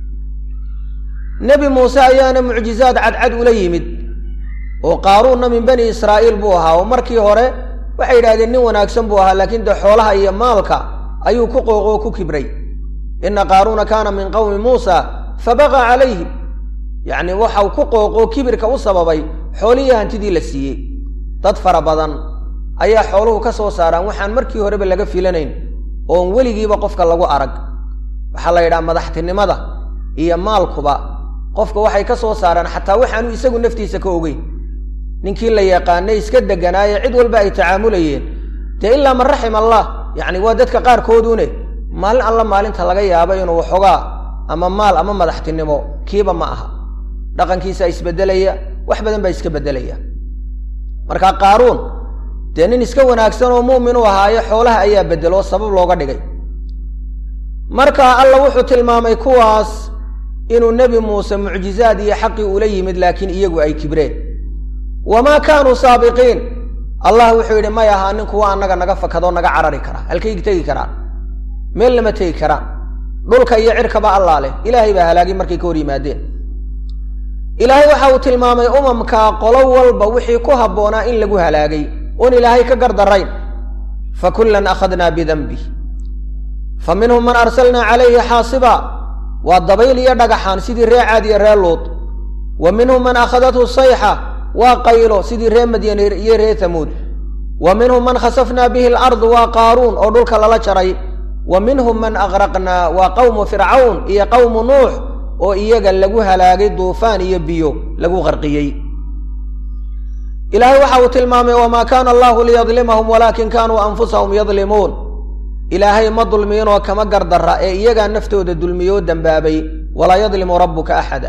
Nabi Musa ayaana mucjizaad cad ula yimid oo Qaaruun min bani Israa'iil buu ahaa oo markii hore waxay yiraahdeen nin wanaagsan buu ahaa laakiin xoolaha iyo maalka ayuu ku qooqo ku kibray inna Qaaruun kaana min qawmi Musa fabaqa alayhi يعني waxaa ku qooqo kibirka u sababay xooliyaha hantidii la siiyay dad fara badan ayaa xooluhu ka soo saaraan waxaan markii horeba laga fiilanayn oo weligiiba qofka lagu arag waxa la yiraahdaa madaxtinimada iyo maalkuba qofka waxay ka soo saaraan xataa waxaanu isagu naftiisa ka ogeyn ninkii la yaqaanay iska deganaayo cid walba ay tacaamulayeen ta illa man rahim Allah yani waa dadka qaar koodune maal Allah maalinta laga yaabo inuu waxogaa ama maal ama madaxtinimo kiiba ma aha dhaqankiisa isbedelaya wax badan ba iska bedelaya marka Qaaruun nin iska wanaagsan oo muumin u ahaa xoolaha ayaa bedelo sabab looga dhigay marka Allah wuxuu tilmaamay kuwaas inuu nabi Muuse mucjizaad iyo xaqi u la yimid laakiin iyagu ay kibreen wama kaanu saabiqiin Allah wuxuu yiri ma yaha nin kuwa anaga naga fakado naga carari kara halkay tagi kara meel lama tagi kara dhulka iyo cirkaba Allah leh ilaahay baa halaagay markay ka hor yimaadeen ilaahay waxa uu tilmaamay umamka qolo walba wixii ku haboona in lagu halaagay oo ilaahay ka gardarayn fakullan akhadna bi dhanbi faminhum man arsalna alayhi hasiba wa dabayl ya dhagaxan sidii reecad iyo reelood wa minhum man akhadathu sayha wa qaylo sidii ree Madiina iyo ree Thamuud wa minhum man khasafna bihi al-ard wa Qaaruun oo dhulka lala jaray wa minhum man aghraqna wa qawm fir'aun iyo qawm nuuh oo iyaga lagu halaagay duufaan iyo biyo lagu qarqiyey ilaahay waxa uu tilmaamay wama kana Allahu liyadlimahum walakin kanu anfusahum yadlimun ilaahay ma dulmiin oo kama gardara ee iyaga naftooda dulmiyo dambaabay wala yadlimu rabbuka ahada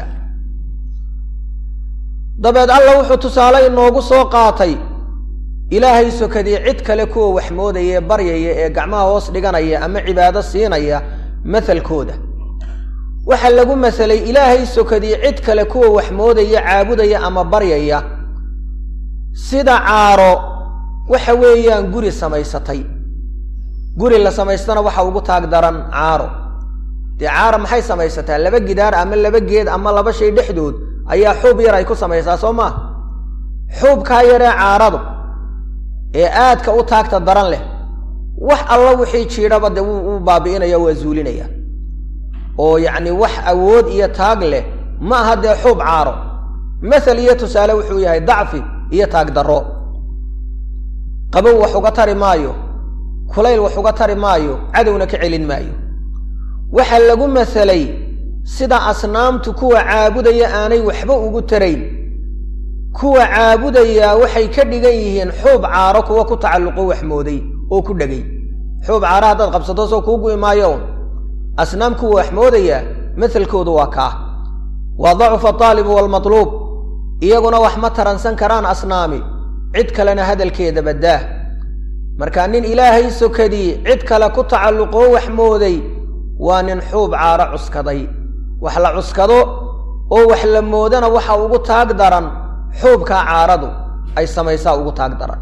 dabeed Allah wuxuu tusaale inoogu soo qaatay ilaahay sokadii cid kale kuwa wax moodaya baryaya ee gacmaha hoos dhiganaya ama cibaado siinaya mathalkooda waxa lagu masalay ilaahay sokadii cid kale kuwa wax moodaya caabudaya ama baryaya sida caaro waxa weeyaan guri samaysatay guri la samaystana waxa ugu taag daran caaro de caaro maxay samaysataa laba gidaar ama laba geed ama laba shay dhexdood ayaa xub yar ay ku samaysaa Soomaa xubka yar ee caaradu ee aadka u taagta daran leh wax alla wixii jiiraba de uu baabiinaya waa zuulinaya oo yaani wax awood iyo taag leh ma aha de xub caaro مثل iyo tusaale wuxuu yahay dacfi iyo taag daro qabow wax uga tari maayo kulayl wax uga tari maayo cadowna ka celin maayo waxa lagu masalay sida asnaamtu kuwa caabudaya aanay waxba ugu tarayn kuwa caabudaya waxay ka dhigan yihiin xub caaro kuwa ku tacalluqo wax mooday oo ku dhagay xub caaro dad qabsato soo kuugu imaayo asnaamku wax moodaya mithalkoodu waa ka wa dha'fa talib wal matlub iyaguna wax ma taransan karaan asnaami cid kalena hadalkeeda badaa marka nin ilaahay sokadii cid kale ku tacalluqo wax mooday waa nin xub caaro cuskaday wax la cuskado oo wax la moodana waxa ugu taag daran xubka caaradu ay samaysaa ugu taag daran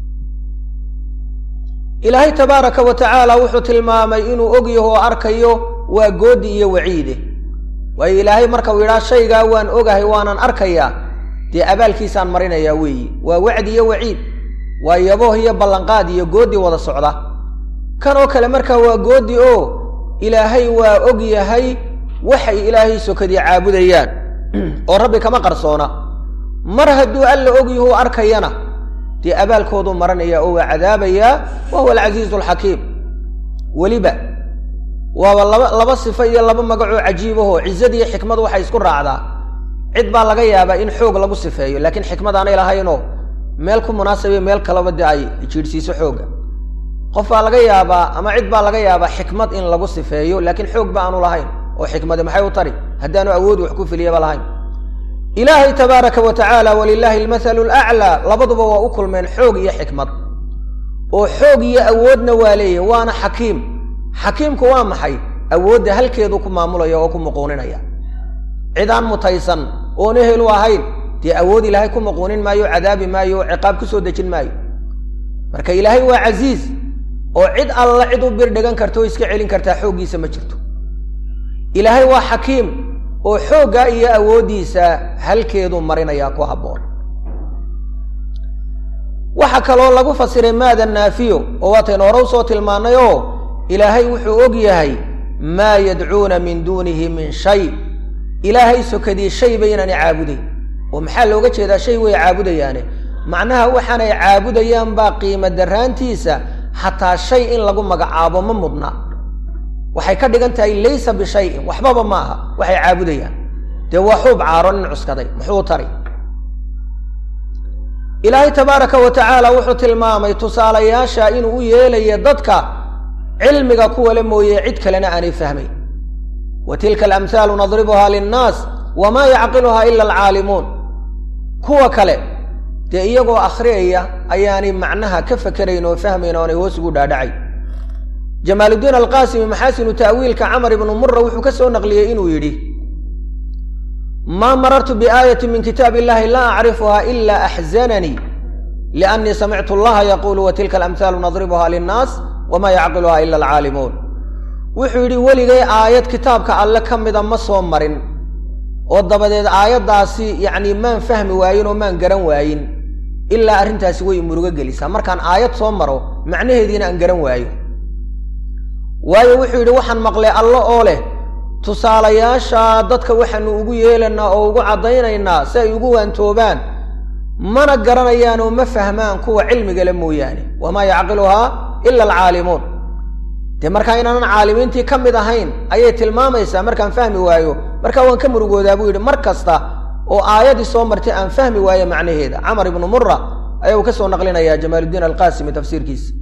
ilaahay tabaaraka wa tacaala wuxuu tilmaamay inuu ogyaho arkayo waa goodi iyo waciide way ilaahay marka uu yiraahdo shayga waan ogahay waanan arkaya dee abaalkiisaan marinaya weeyi waa wacdi iyo waciid waa yabo iyo ballanqaad iyo goodi wada socda kan oo kale marka waa goodi oo ilaahay waa ogyahay waxay ilaahay sokadii caabudayaan oo rabbi kama qarsoona mar hadduu alla ogyaho arkayana dee abaalkoodu maranaya oo waa cadaabaya wa huwa al-aziiz al-hakiim waliba waa laba sifo iyo laba magac oo cajiib ah ciisad iyo xikmad waxay isku raacdaa cid baa laga yaabaa in xoog lagu sifeeyo laakiin xikmad aan ilaahayno meel ku munaasabay meel kala wada ay jiirsiiso xooga qof baa laga yaabaa ama cid baa laga yaabaa xikmad in lagu sifeeyo laakiin xoog baa aanu lahayn oo xikmad maxay u tari hadaanu awood wax ku filiyaba lahayn ilaahay tabaaraka wa tacaala walillahi al-mathalu al-a'la labaduba waa u kulmeen xoog iyo xikmad oo xoog iyo awoodna waa leeyahay waana xakiim xakiimku waa maxay awoodda halkeedu ku maamulaya oo ku muqooninaya cidaan mutaysan oo nehel wahayn dee awood ilaahay ku muqoonin maayo cadaabi maayo ciqaab ku soo dejin maayo marka ilaahay waa aziiz oo cid alla cid u bir dhigan karto iska celin karta xoogiisa ma jirto ilaahay waa xakiim oo xooga iyo awoodiisa halkeedu marinaya ku haboon waxa kaloo lagu fasiray maada naafiyo oo waatan hore soo tilmaanay oo ilaahay wuxuu og yahay ma yad'uuna min dunihi min shay ilaahay sokadii shay baynani caabudey oo maxaa looga jeedaa shay way caabudayaane macnaha waxaan ay caabudayaan baa qiimo daraantiisa hatta shay in lagu magacaabo ma mudna waxay ka dhigan tahay laysa bi shay waxbaba maaha waxay caabudayaan de waa xub caaron cuskaday muxuu tari ilaahay tabaaraka wa tacaala wuxuu tilmaamay tusaalayaasha inuu u yeelayo dadka cilmiga kuwa la mooyee cid kalena aanay fahmay wa tilka al-amthaalu nadribuha lin-naas wama ya'qiluha illa al-'aalimuun kuwa kale de iyagoo akhriyaya ayaanay macnaha ka fakarayn oo fahmayn oo ay hoos ugu dhaadhacay Jamaaluddin al-Qaasimi maxaasinu ta'wiilka Amr ibn Murra wuxuu ka soo naqliyay inuu yiri ما مررت بآية من كتاب الله لا أعرفها إلا أحزنني لأني سمعت الله يقول وتلك الأمثال نضربها للناس وما يعقلها إلا العالمون وحيري ولي آيات كتابك الله كم إذا ما صومرين وضبط آيات داسي يعني ما فهم واين وما نقرن واين إلا أرنتها سوي مرقة جلسة مر كان آيات صومروا معناه دينا أنقرن واين وحيري وحن مقلي الله أوله tusaalayaasha dadka waxaanu ugu yeelanaa oo ugu cadaynaynaa si ay ugu waantoobaan mana garanayaan oo ma fahmaan kuwa cilmiga la mooyaane wama ya'qiluha illa al-'aalimuun de marka inaan caalimiintii kamid ahayn ayay tilmaamaysaa markaan fahmi waayo marka waan ka murugoodaa buu yidhi mar kasta oo aayadii soo martay aan fahmi waayo macnaheeda. camar ibnu mura ayaa uu ka soo naqlinayaa jamaaludiin alqaasimi tafsiirkiisa.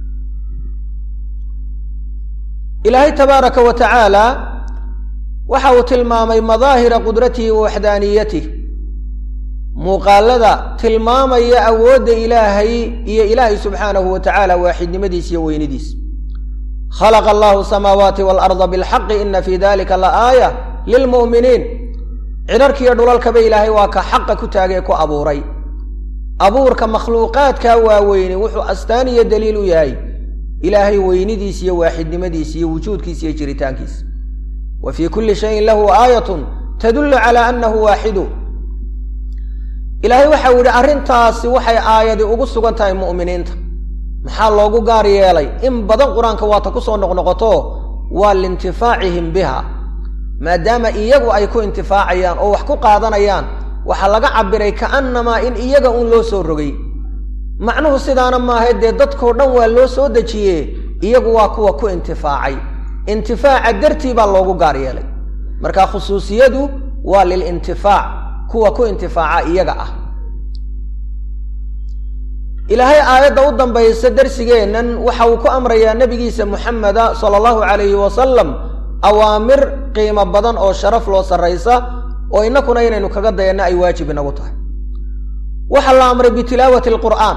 ilaahay tabaaraka wa tacaala waxa uu tilmaamay madaahira qudratihi wa waxdaaniyatihi, muuqaalada tilmaamaya awoodda ilaahay iyo ilaahay subxaanahu wa tacaala waaxidnimadiisa iyo weynidiisa. khalaqa allahu samaawaati waalarda bilxaqi ina fii dalika la aaya lilmu'miniin. cidharkiiyo dhulalkaba ilaahay waa ka xaqa ku taagee ku abuuray. abuurka makhluuqaadkaa waaweyni wuxuu astaan iyo daliil u yahay ilaahay weynidiisa iyo waaxidnimadiisa iyo wujuudkiisa iyo jiritaankiisa. wa fii kulli shayin lahu aayatun tadullu calaa annahu waaxidu. ilaahay waxau yidhi arrintaasi waxay aayadi ugu sugan tahay mu'miniinta. maxaa loogu gaar yeelay? in badan qur-aanka waata ku soo noqnoqoto waa liintifaacihim biha, maadaama iyagu ay ku intifaacayaan oo wax ku qaadanayaan, waxaa laga cabiray ka'annamaa in iyaga uun loo soo rogay. macnuhu sidaana maahayd dee dadkoo dhan waa loo soo dejiye, iyagu waa kuwa ku intifaacay. intifaaca dartii baa loogu gaar yeelay. marka khusuusiyadu waa lilintifaac, kuwa ku intifaaca iyaga ah. ilaahay aayadda u dambaysa darsigeennan waxa uu ku amrayaa nebigiisa muxameda sala allahu calayhi wasalam awaamir qiimo badan oo sharaf loo sarraysa oo innakuna inaynu kaga dayanno ay waajib inagu tahay. waxaa la amray bitilaawati alqur'aan.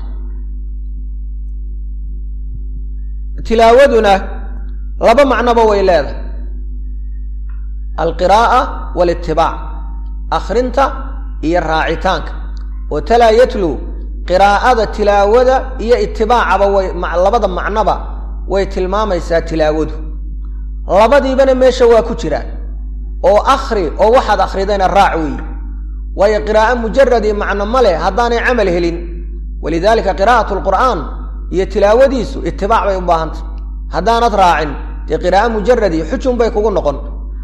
tilaawaduna laba macnoba way leedahay: alqiraa'a walitibaac, akhrinta iyo raacitaanka. oo talaa yatlu qiraa'ada tilaawada iyo itibaacaba labada macnoba way tilmaamaysaa tilaawadu. labadiibana meesha waa ku jiraan. oo akhri oo waxaad akhridayna raac weeye, waayo qiraa'o mujaradii macno ma leh haddaanay camal helin. walidaalika qiraa'atu alqur'aan iyo tilaawadiisu itibaac bay u baahantay. haddaanad raacin dee qiraa'o mujaradii xujun bay kugu noqon.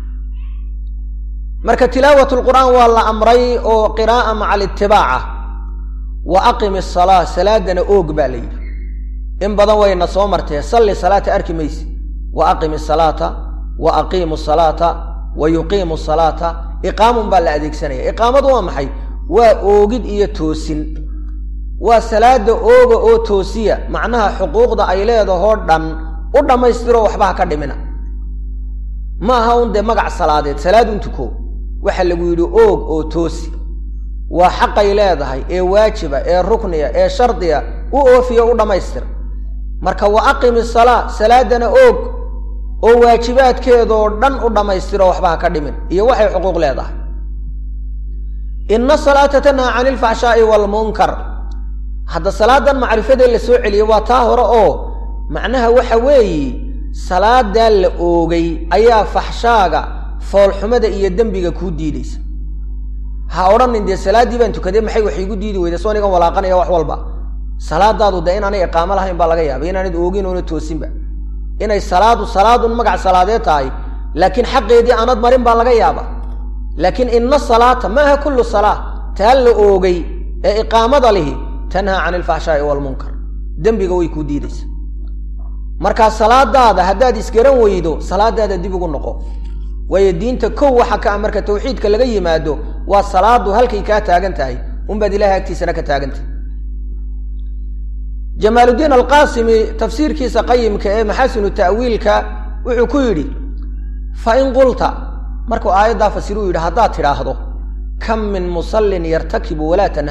marka tilaawatu lqur'aan waa la amray oo qiraa'a maca alitibaaca. wa aqimi asalaa, salaadana oog baa la yidhi. in badan wayna soo martee salli salaata arki maysi. wa aqimi asalaata wa aqiimu salaata wa yuqiimu salaata. iqaamun baa la adeegsanaya. iqaamadu waa maxay? waa oogid iyo toosin. waa salaada ooga oo toosiya, macnaha xuquuqda ay leedahoo dhan u dhammaystiro waxba ha ka dhimina. ma aha un dee magac salaadeed, salaad un tuko. waxa lagu yidhi oog oo toosi. waa xaqay leedahay ee waajiba ee rukniya ee shardiya u oofiyo u dhammaystir. marka wa aqimi salaa, salaadana oog oo waajibaadkeedoo dhan u dhammaystiro waxba ha ka dhimin iyo waxay xuquuq leedahay. ina salaata tanhaa cani ilfaxshaa'i waalmunkar. hadda salaadan macrifadee la soo celiyey waa taa hore oo macnaha waxa weeye salaadaa la oogay ayaa faxshaaga, foolxumada iyo dembiga kuu diidaysa. ha odhanin dee salaaddii baan tukaday maxay wax iigu diidi weyda soo nigan walaaqanaya wax walba. salaadaadu dee inaanay iqaamo lahayn baa laga yaabay, inaanad oogin oona toosinba. inay salaadun magac salaadeed tahay laakiin xaqeedii aanad marin baa laga yaaba. laakiin ina salaata maaha kullu salaa, taa la oogay ee iqaamada lihi tanhaa cani ilfaxshaa'i waalmunkar, dembiga way kuu diidaysa. markaa salaadaada haddaad isgaran weydo salaadaada dib ugu noqo. waayo diinta kow waxa ka marka tawxiidka laga yimaado waa salaadu halkay kaa taagan tahay unbaad ilaahay agtiisana ka taagantahay. jamaaludiin alqaasimi tafsiirkiisa qayimka ee maxasinu ta'wiilka wuxuu ku yidhi fa in qulta, markuu aayaddaa fasiruu yidhi haddaad tidhaahdo kam min musallin yartakibu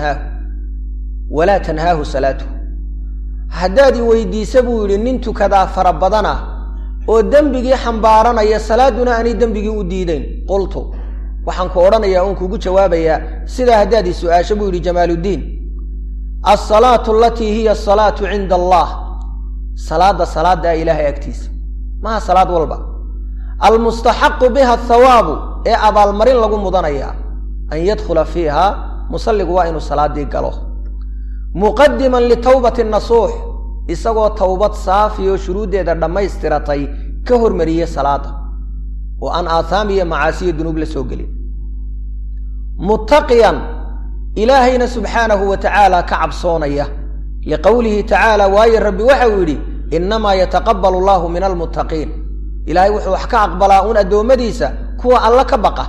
walaa tanhaahu salaatuhu. haddaad i weydiisa buu yidhi nin tukadaa fara badana oo dembigii xambaaranaya salaaduna aanay dembigii u diidayn. qultu, waxaan ku odhanayaa uun kugu jawaabayaa sidaa haddaad i su-aasho buu yidhi jamaaludiin: alsalaatu alatii hiya asalaatu cinda allah. salaaddaa ilaahay agtiisa maha salaad walba. almustaxaqu biha athawaabu, ee abaalmarin lagu mudanayaa. an yadkhula fiiha, musalligu waa inuu salaadii galo. muqadiman litawbati nasuux, isagoo towbad saafi oo shuruuddeeda dhammaystiratay ka hormariyey salaada oo aan aathaam iyo macaasiyo dunuub la soo gelin. muttaqiyan, ilaahayna subxaanahu wa tacaala ka cabsoonaya liqowlihi tacaala, waayo rabbi waxau yidhi innamaa yataqabbalu allahu min almuttaqiin. ilaahay wuxuu wax ka aqbalaa un addoommadiisa كوا الله كبقى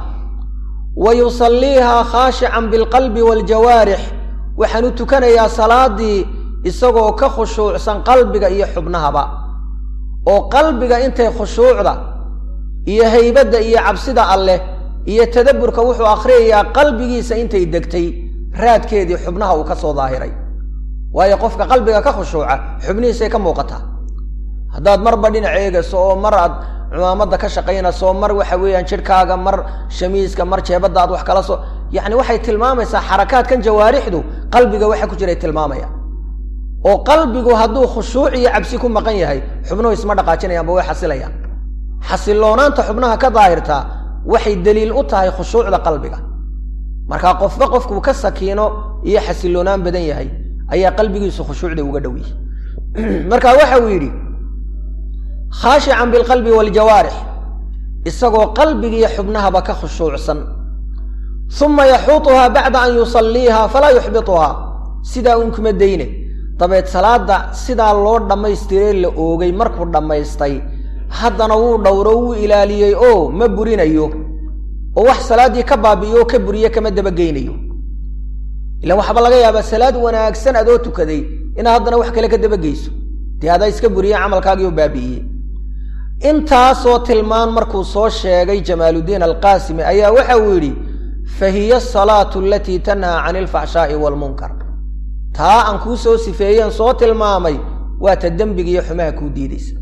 ويصليها خاشعا بالقلب والجوارح وحنوت كان يا صلاتي isagoo ka khushuucsan qalbiga iyo xubnahaba oo qalbiga intay khushuucda iyo haybada iyo cabsida alle iyo tadabburka wuxuu akhriyaa qalbigiisa intay degtay raadkeedii xubnaha uu ka soo daahiray waayo qofka qalbiga ka khushuuca xubnihiisa ka muuqata hadaad marba dhinaceega soo marad cumaamada ka shaqeynayso mar waxa weeyaan jirkaaga mar shamiiska mar jeebada aad wax kala soo yaani waxay tilmaamaysaa xarakaadkan jawaarixdu qalbiga waxa ku jira tilmaamaya oo qalbigu haduu khushuuc iyo cabsi ku maqan yahay xubnuhu isma dhaqaajinayaan way xasilayaan xasiloonaanta xubnaha ka daahirta waxay daliil u tahay khushuucda qalbiga marka qofku ka sakiino iyo xasiloonaan badan yahay ayaa qalbigiisu khushuucda uga dhaw yahay marka waxa uu yiri khashi'an bil qalbi wal jawarih isagoo qalbiga iyo xubnaha ka khushuucsan thumma yahutuha ba'da an yusalliha fala yuhbituha sida unkuma deeyne tabeed salaada sida loo dhamaystiray la oogay markuu dhamaystay haddana wuu dhowro wuu ilaaliyay oo ma burinayo oo wax salaadii ka baabiyo ka buriye kama daba geynayo ila waxba laga yaabaa salaad wanaagsan adoo tukaday in haddana wax kale ka daba geyso hada iska buriye amalkaaga iyo baabiye intaasoo tilmaan markuu soo sheegay Jamaaluddin al-Qasimi ayaa waxa uu yiri fahiya as-salatu allati tanha 'anil fahsha'i wal munkar taa aan ku soo sifeeyeen soo tilmaamay waa ta dambiga iyo xumaha ku diidaysa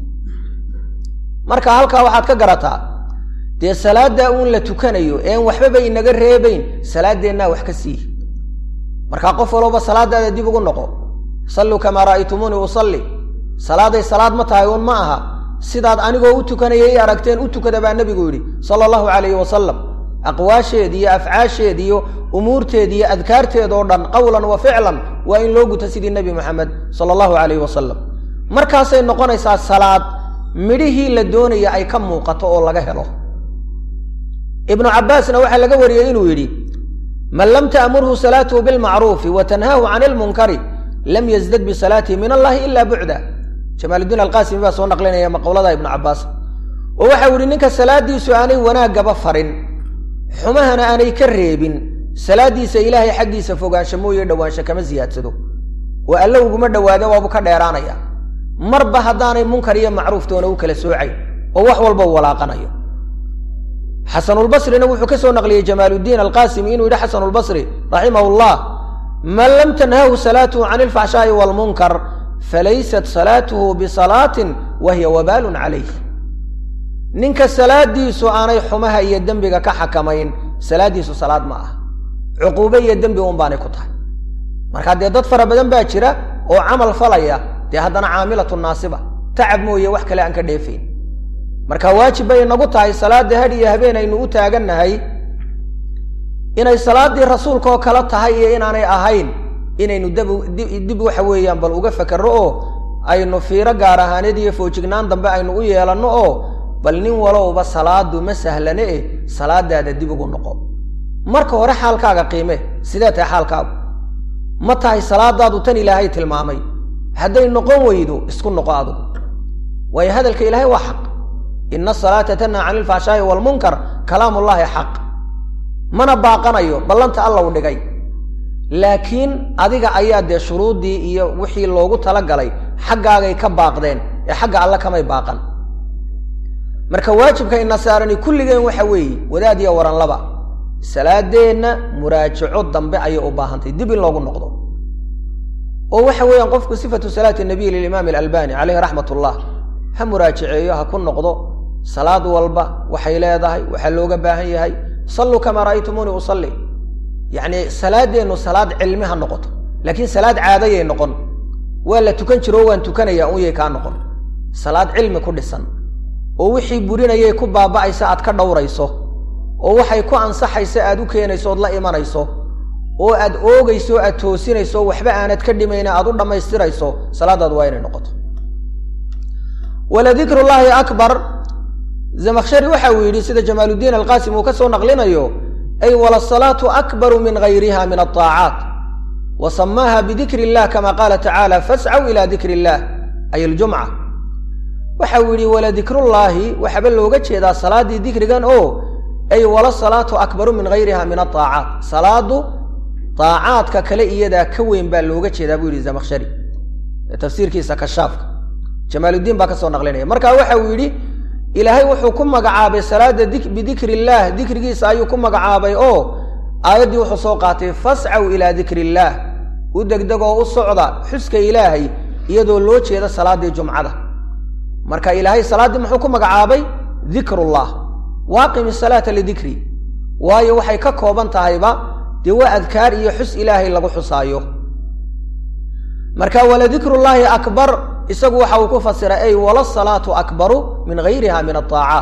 marka halka waxaad ka garataa de salaada uun la tukanayo een waxba bay inaga reebayn salaadeena wax ka sii marka qof walba salaadaada dib ugu noqo sallu kama ra'aytumuni usalli salaaday salaad ma tahay ma aha sidaad anigoo u tukanayay aragteen u tukada baa nabigu yiri sallallahu alayhi wasallam aqwaasheedii iyo afcaasheedii iyo umuurteedii iyo adkaarteed oo dhan qawlan wa ficlan waa in loo guto sidii nabi Muhammad sallallahu alayhi wasallam markaas ay noqonaysaa salaad midhihii la doonaya ay ka muuqato oo laga helo ibn Abbasna waxa laga wariyay inuu yiri man lam ta'murhu salatuhu bil ma'ruf wa tanhahu 'anil munkari lam yazdad bi salati min Allah illa bu'da Jamaaluddin al-Qasimi baa soo naqlinaya maqawlada ibn Abbas oo waxa uu yiri ninka salaadiisu aanay wanaagaba farin xumahana aanay ka reebin salaadiisa ilaahay xaqiisa fogaansho mooyee dhawaansho kama ziyaadsado oo alla ugu ma dhawaado waa ka dheeraanaya marba hadaanay munkar iyo macruuf toona u kala soocay oo wax walba walaaqanayo Hasan al-Basri wuxuu ka soo naqliyay Jamaaluddin al-Qasimi inuu yiri Hasan al-Basri rahimahullah man lam tanhahu salatu 'anil fahsha'i wal munkar falaysat salatuhu bi salatin wa hiya wabalun 'alayhi ninka salaadiisu aanay xumaha iyo dambiga ka xakamayn salaadiisu salaad ma ah uquba iyo dambi uun baanay ku tahay marka dad fara badan baa jira oo amal falaya haddana caamilatu naasiba taab mooye wax kale aan ka dheefin marka waajib ay nagu tahay salaada hadiya habeenaynu u taaganahay inay salaadii rasuulka oo kala tahay iyo inaanay ahayn inaynu dib waxa weeyaan bal uga fakaro oo aynu fiiro gaar ahaaneed iyo foojignaan dambe aynu u yeelano oo bal nin walowba salaadu ma sahlane salaadaada dib ugu noqo marka hore xaalkaaga qiime sidee tahay xaalkaagu ma tahay salaadaadu tan ilaahay tilmaamay hadday noqon weydo isku noqo adigu way hadalka ilaahay waa xaq inna salata tanha 'anil fahsha'i wal munkar kalaamullaahi xaq mana baaqanayo ballanta Allah u dhigay laakiin adiga ayaa de shuruudii iyo wixii loogu tala galay xaqaagay ka baaqdeen ee xaqa Allah kamay baaqan marka waajibka in nasaarani kulligeen waxa weey wadaad iyo waran laba salaadeena muraajaco dambe ay u baahantay dib in loogu noqdo oo waxa weeyaan qofku sifatu salaati nabiga lil imaam al-Albani alayhi rahmatullah ha muraajaceeyo ha ku noqdo salaad walba waxay leedahay waxa looga baahan yahay sallu kama ra'aytumuni usalli yani salaadeenu salaad cilmiha noqoto laakiin salaad caadayay noqon wala tukan jiro waan tukanaya oo yey ka noqon salaad cilmi ku dhisan oo wixii burinayay ku baaba'aysa aad ka dhowrayso oo waxay ku ansaxaysa aad u keenayso la imanayso oo aad oogayso aad toosinayso waxba aanad ka dhimayna aad u dhameystirayso salaadaadu waa inay noqoto wala dhikrullahi akbar Zamakhshari waxa uu yiri sida Jamaaluddin al-Qasimi uu ka soo naqlinayo ay wala salatu akbar min ghayriha min at-ta'at wa sammaha bi dhikrillah kama qala ta'ala fas'au ila dhikrillah ay al-jum'ah waxa uu yiri wala dhikrullahi waxba looga jeedaa salaadii dhikrigan oo أي ولا الصلاة أكبر من غيرها من الطاعات صلاة طاعات ككلا إيدا كوين باللوغة شيدا بوري زمخشري تفسير كيسا كشاف جمال الدين باكسو نقلينيه مركا waxa uu yiri ilaahay wuxuu ku magacaabay salaada bidikrillah dikrigiisa ayuu ku magacaabay oo aayadii wuxuu soo qaatay fas'au ila dikrillah u degdego u socda xuska ilaahay iyadoo loo jeedo salaadii jumcada marka ilaahay salaadii muxuu ku magacaabay dikrullah waaqimi salaata lidikri waayo waxay ka kooban tahayba dii waa adkaar iyo xus ilaahay lagu xusaayo marka wala dikrullahi akbar isagu waxa uu ku fasiray ay wala salatu akbaru min ghayriha min at-ta'at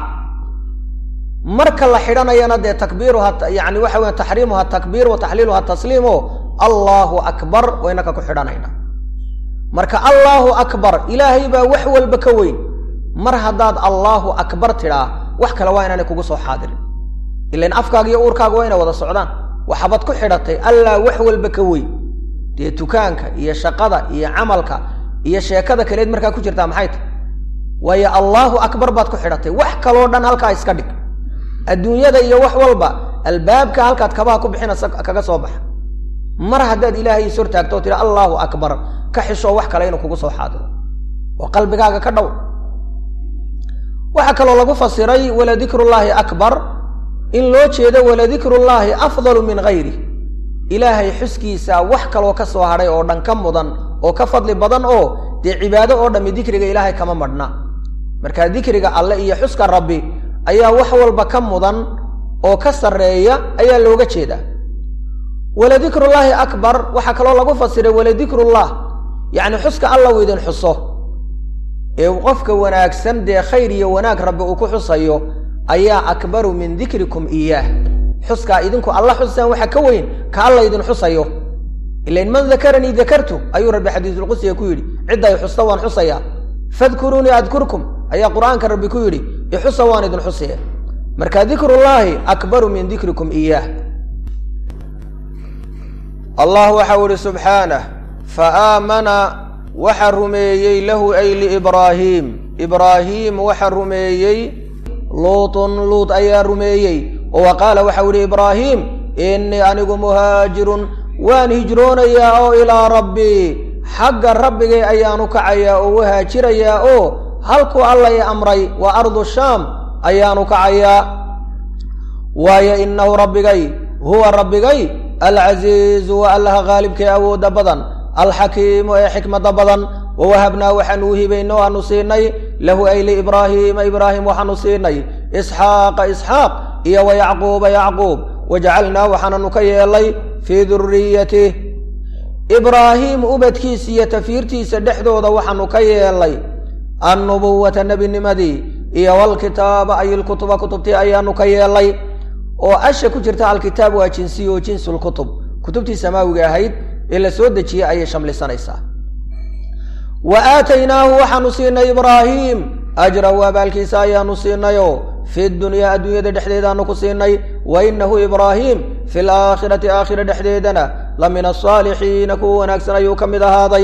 marka la xiranayana de takbiiruha yaani waxa weyn tahriimuha takbiir wa tahliiluha tasliimu Allahu akbar wa inaka ku xiranayna marka Allahu akbar ilaahi ba wax walba ka weyn mar hadaad Allahu akbar tira wax kala waa inaan kugu soo xaadirin ilaan afkaaga iyo uurkaaga waa ina wada socdaan waxaad ku xiratay Allah wax walba ka weyn dee tukaanka iyo shaqada iyo amalka iyo sheekada kaleed marka ku jirta maxay tahay way Allahu akbar baad ku xiratay wax kale oo dhan halka iska dhig adduunyada iyo wax walba albaabka halkaad kabaha ku bixinaysa kaga soo bax mar hadaad ilaahay soo taagto tira Allahu akbar ka xisho wax kale inuu kugu soo xaadiro oo qalbigaaga ka dhaw waxa kale lagu fasiray wala dikrullahi akbar in loo jeedo wala dikrullahi afdalu min ghayri ilaahay xuskiisa wax kale oo ka soo haray oo dhan ka mudan oo ka fadli badan oo de cibaado oo dhami dikriga ilaahay kama madna marka dikriga alle iyo xuska rabbi ayaa wax walba ka mudan oo ka sareeya ayaa looga jeedaa wala dikrullahi akbar waxa kale lagu fasiray wala dikrullah yaani xuska alla weydin xuso ee qofka wanaagsan de khayr iyo wanaag rabbi uu ku xusayo ayaa akbaru min dikrikum iyaah xuska idinku alla xusaan waxa ka weyn ka alla idin xusayo إلا من ذكرني ذكرته أي رب حديث القدس يقول عدة يحصوان حصيا فاذكروني أذكركم أي قرآن كرب يقول يحصوان إذن حصيا مركا ذكر الله أكبر من ذكركم إياه الله وحول سبحانه فآمن وحرمي له أي لإبراهيم إبراهيم وحرمي لوط أي رمي وقال وحول إبراهيم إني أنق مهاجر وان هجرون يا او الى ربي حق ربي ايانو كعيا او هاجريا او هلكو الله يا امري وارض الشام ايانو كعيا ويا انه ربي هو ربي العزيز والله غالب كي او دبدن الحكيم وحكمه دبدن ووهبنا وحنوه بينه نصيني له اي لابراهيم ابراهيم وحنصيني اسحاق يا ويعقوب وجعلنا وحننك يلي في ذريته إبراهيم أبدكيسية تفيرتي سدحدودا وحنك يلي النبوة النبي النمدي إيا والكتاب أي الكتب كتبتي أيانك يلي وأشك جرت على الكتاب وجنسي وجنس الكتب كتبتي سماوي هيد إلا سودتي أي شمل سنيسا وآتيناه وحنسينا إبراهيم أجر وبالكيسا يا نسينا يو في الدنيا الدنيا دحديدا نكسيني وإنه إبراهيم في الآخرة آخر دحديدنا لمن الصالحين كون أكثر يكمل هذا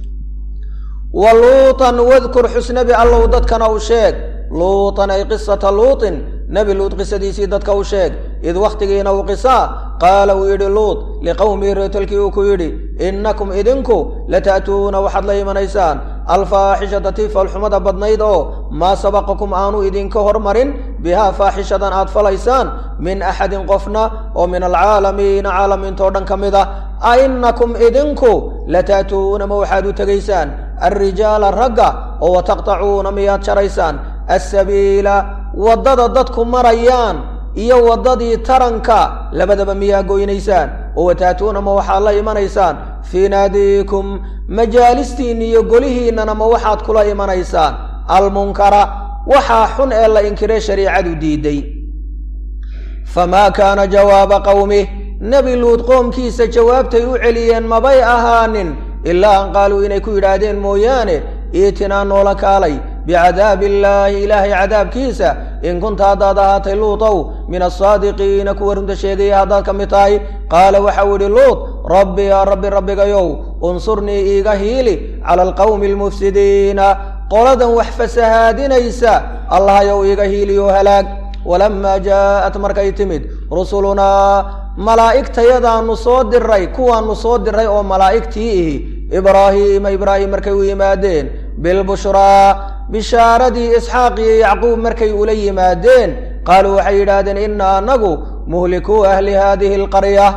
ولوطا واذكر حسن بالله ضدك نوشيك لوطا أي قصة لوط نبي لوط قصة دي سيدتك وشيك إذ وقتقين وقصا قال ويد لوط لقوم رتلكيوك يدي إنكم إذنكو لتأتون وحد لي منيسان الفاحشة تيف الحمد بدنيدو ما سبقكم آنو إذنكو هرمرين بها فاحشة أطفاليسان من أحد قفنا ومن العالمين عالمين تودن كمدا أئنكم إذنكو لتأتون موحد تغيسان الرجال الرقا وتقطعون ميات شريسان السبيل ودددكم مريان iyo wadadii taranka labadaba miyaa goynaysaan oo taatuuna ma waxa la imanaysaan finaadikum majalistiin iyo golihiinana ma waxaad kula imanaysaan almunkara waxa xun ee la inkiray shariicadu diiday fama kana jawaab qawmi nabi luud qoomkiisa jawaabtay u celiyeen mabay ahaanin ilaa an qaaluu inay ku yiraahdeen mooyaane iitina noola kaalay بعذاب الله إلهي عذاب كيسا إن كنت هذا لوطو من الصادقين كورمت شيغي هذا كمتاي قال وحول لوط ربي يا ربي ربك يو انصرني إيغهيلي على القوم المفسدين قلدا وحفسها دينيسا الله يو إيغهيلي وهلاك walamaa jaa'at markay timid rusulunaa malaa'igtayadaanu soo diray kuwaanu soo diray oo malaa'igtii ihi ibraahiima ibraahim markay u yimaadeen bilbushraa bishaaradii isxaaq iyo yacquub markay ula yimaadeen qaaluu waxay yidhaahdeen inna anagu muhlikuu ahli haadihi alqarya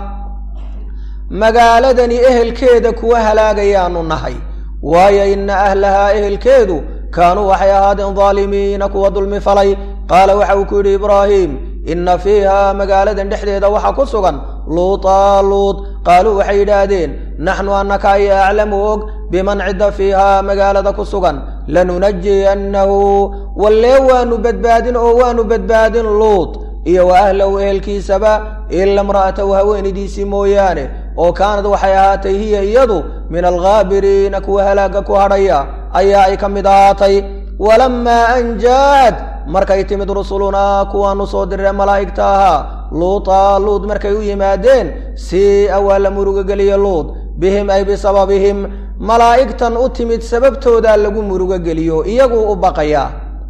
magaaladani ehelkeeda kuwa halaagayaanu nahay waayo ina ahlahaa ehelkeedu kaanuu waxay ahaadeen daalimiina kuwa dulmi falay qaala waxa uu ku yidhi ibraahim inna fiiha magaaladan dhexdeeda waxa ku sugan luutaa luud qaaluu waxay yidhaahdeen naxnu annaka ay aclamu og biman cidda fiihaa magaalada ku sugan lanunajiyannahu wallee waanu badbaadin oo waanu badbaadin luud iyo wa ahlahu ehelkiisaba ila imra'atahu haweenaydiisii mooyaane oo kaanad waxay ahaatay hiya iyadu min alghaabiriina kuwa halaaga ku hadhaya ayaa ay ka mid ahaatay walamaa an jaa'ad markay timid rusulunaa kuwaanu soo dirre malaa'igta ahaa luutaa luud markay u yimaadeen sii'a waa la murugogeliye luud bihim ay bisababihim malaa'igtan u timid sababtoodaa lagu murugogeliyo iyaguu u baqayaa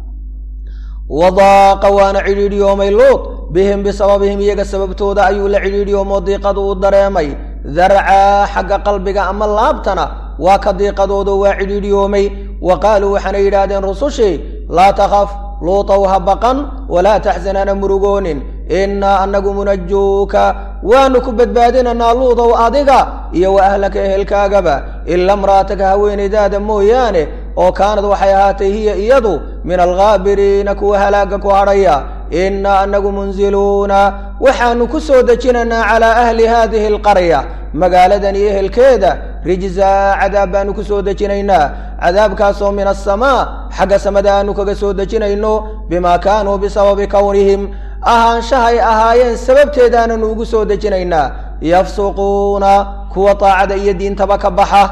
wadaaqa waana cidhiidhiyoomay luud bihim bisababihim iyaga sababtooda ayuu la cidhiidhiyoomoo diiqadu u dareemay darcaa xagga qalbiga ama laabtana waa ka diiqadoodo waa cidhiidhiyoomay wa qaaluu waxaana yidhaahdeen rusushii laa takhaf luutow ha baqan walaa taxzan hana murugoonin innaa annagu munajuuka waanu ku badbaadinanaa luudow adiga iyo wa ahlaka ehelkaagaba ila imra'ataka haweenaydaada mooyaane oo kaanad waxay ahaatay hiya iyadu min alghaabiriina kuwa halaaga ku hadhaya innaa annagu munziluuna waxaanu ku soo dejinanaa calaa ahli haadihi alqarya magaaladan iyo ehelkeeda rijzaa cadaab baanu ku soo dejinaynaa cadaabkaasoo min asamaa xagga samada aanu kaga soo dejinayno bimaa kaanuu bisababi kownihim ahaanshahay ahaayeen sababteedaananu ugu soo dejinaynaa yafsuquuna kuwa taacada iyo diintaba ka baxa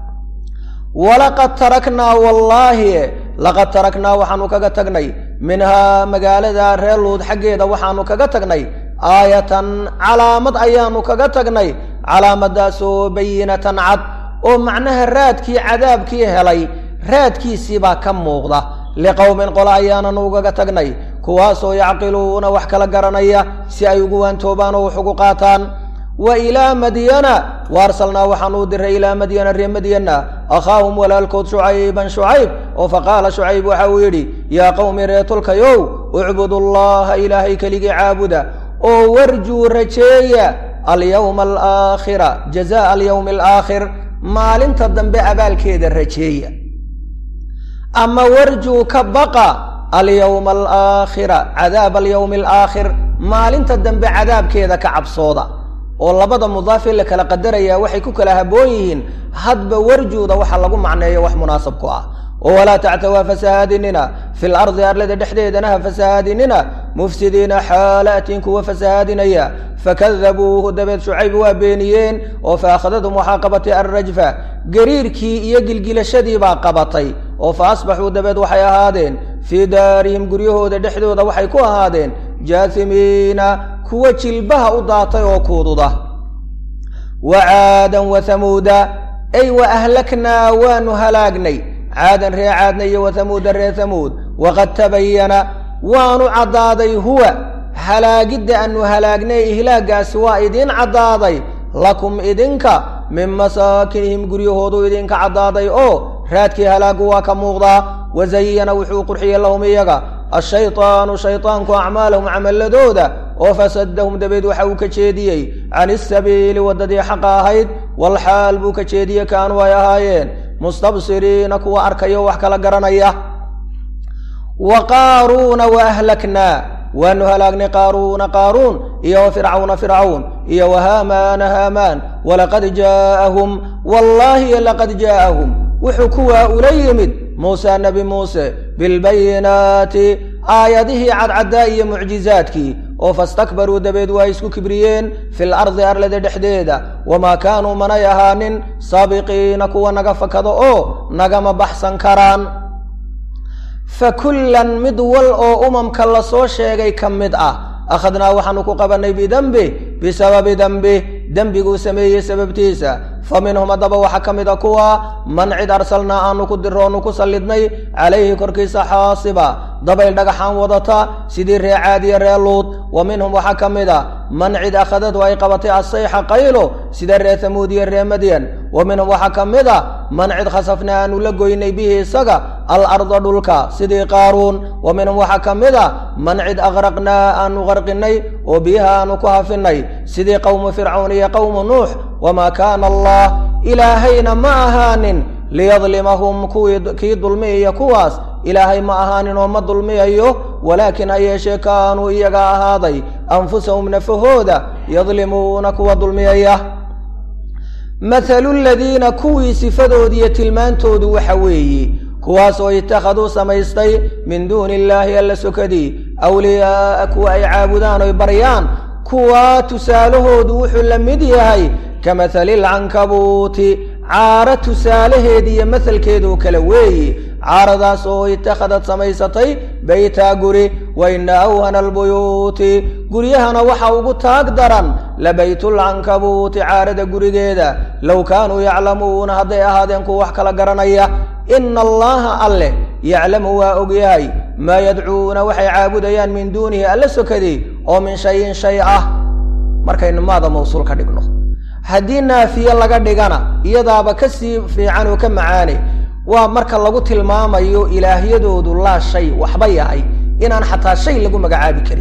walaqad taraknaa wallaahi laqad taraknaa waxaanu kaga tagnay minhaa magaalada reer luud xaggeeda waxaanu kaga tagnay aayatan calaamad ayaanu kaga tagnay calaamadaasoo bayinatan cad oo macnaha raadkii cadaabkii helay raadkiisii baa ka muuqda liqowmin qola ayaananu ugaga tagnay kuwaasoo yacqiluuna wax kala garanaya si ay ugu waantoobaan oo wax ugu qaataan wa ilaa madyana wa arsalnaa waxaanu u diray ilaa madyana reer madyana akhaahum walaalkood shucayban shucayb oo faqaala shucayb waxa uu yidhi yaa qowmi reetulkayow ucbudu llaha ilaahay keligii caabuda oo warjuu rajeeya alyawma alaakhira jazaa alyawmi alaakhir maalinta dambe abaalkeeda rajeeya ama warjuu ka baqa alyawma alaakhira cadaab alyawmi alaakhir maalinta dambe cadaabkeeda ka cabsooda oo labada mudaafin la kala qadaraya waxay ku kala haboon yihiin hadba warjuuda waxa lagu macneeyo wax munaasab ku ah oo walaa tactawaa fasahaadinina fil ardi arlada dhexdeedana ha fasahaadinina mufsidiina xaalaatin kuwa fasahaadinaya fakadabuuhu dabeed shucayb waa beeniyeen oo faakhadadhum waxaa qabatay alrajfa gariirkii iyo gilgilashadii baa qabatay oo fa asbaxuu dabeed waxay ahaadeen fii daarihim guryahooda dhexdooda waxay ku ahaadeen jaasimiina kuwa jilbaha u daatay oo kuududa wa caadan wa hamuuda ay wa ahlaknaa waanu halaagnay caadan ree caadna iyo wa hamuuda ree hamuud waqad tabayana waanu caddaaday huwa halaagidda aanu halaagnay ihlaagaasi waa idiin caddaaday lakum idinka min masaakinihim guryahoodu idinka caddaaday oo raadkii halaagu waa ka muuqdaa wazayana wuxuu qurxiyey lahum iyaga ashayطaanu shayطaanku acmaalahum camaladooda oo fasadahum dabeed waxa uu ka jeediyey can isabiili waddadii xaqa ahayd walxaal buu ka jeediyey kaanuu ay ahaayeen mustabsiriina kuwa arkayo wax kala garanaya wa qaaruuna wa ahlaknaa waanu halaagnay qaaruuna qaaruun iyo wa fircawna fircawn iyo wa haamaana haamaan walaqad jaa'ahum wallaahi laqad jaa'ahum wuxuu kuwaa ula yimid muusa nebi muuse bilbayinaati aayadihii cadcaddaa iyo mucjizaadkii oo fastakbaruu dabeed waa isku kibriyeen fil ardi arlada dhexdeeda wamaa kaanuu manay ahaanin saabiqiina kuwa naga fakado oo nagama baxsan karaan fakullan mid wal oo umamka la soo sheegay ka mid ah akhadnaa waxaanu ku qabannay bidembih bisababi dembih dembiguu sameeyey sababtiisa faminhum haddaba waxaa ka mid a kuwa man cid arsalnaa aanu ku diroonu ku sallidnay calayhi korkiisa xaasiba dabayl dhagaxaan wadata sidii ree caadiya ree luud wa minhum waxaa ka mid a man cid akhadadu ay qabatay assayxa qaylo sida ree hamuud iyo ree madyan wa minhum waxaa ka mid a man cid khasafnaa aanu la goynay bihi isaga alarda dhulka sidii qaaruun wa minhum waxaa ka mid a man cid aqraqnaa aanu qarqinay oo biyaha aanu ku hafinay sidii qowmu fircawn iyo qowmu nuux wamaa kaana allah ilaahayna ma ahaanin liyadlimahum kii dulmiyaya kuwaas ilaahay ma ahaanin oo ma dulmiyayo walaakin ha yeeshee kaanuu iyaga ahaaday anfusahum nafahooda yadlimuuna kuwa dulmiyaya mathalu ladiina kuwii sifadoodiiyo tilmaantoodu waxa weeye kuwaas oo ittakhaduu samaystay min duuni illaahi alla sokadii awliyaa'a kuwa ay caabudaan oy baryaan kuwaa tusaalahoodu wuxuu la mid yahay ka mathali lcankabuuti caaro tusaalaheedi iyo mahalkeeduu kale weeye caaradaas oo ittakhadad samaysatay baytaa guri wa ina awhana albuyuuti guryahana waxa ugu taag daran labaytulcankabuuti caarada gurigeeda low kaanuu yaclamuuna hadday ahaadeen kuwa wax kala garanaya ina allaha alleh yaclamu waa ogyahay maa yadcuuna waxay caabudayaan min duunihi alla sokadii oo min shayin shay ah markaynu maada mawsuul ka dhigno haddii naafiye laga dhigana iyadaaba ka sii fiican oo ka macaane waa marka lagu tilmaamayo ilaahyadoodu laa shay waxba yahay inaan xataa shay lagu magacaabi karin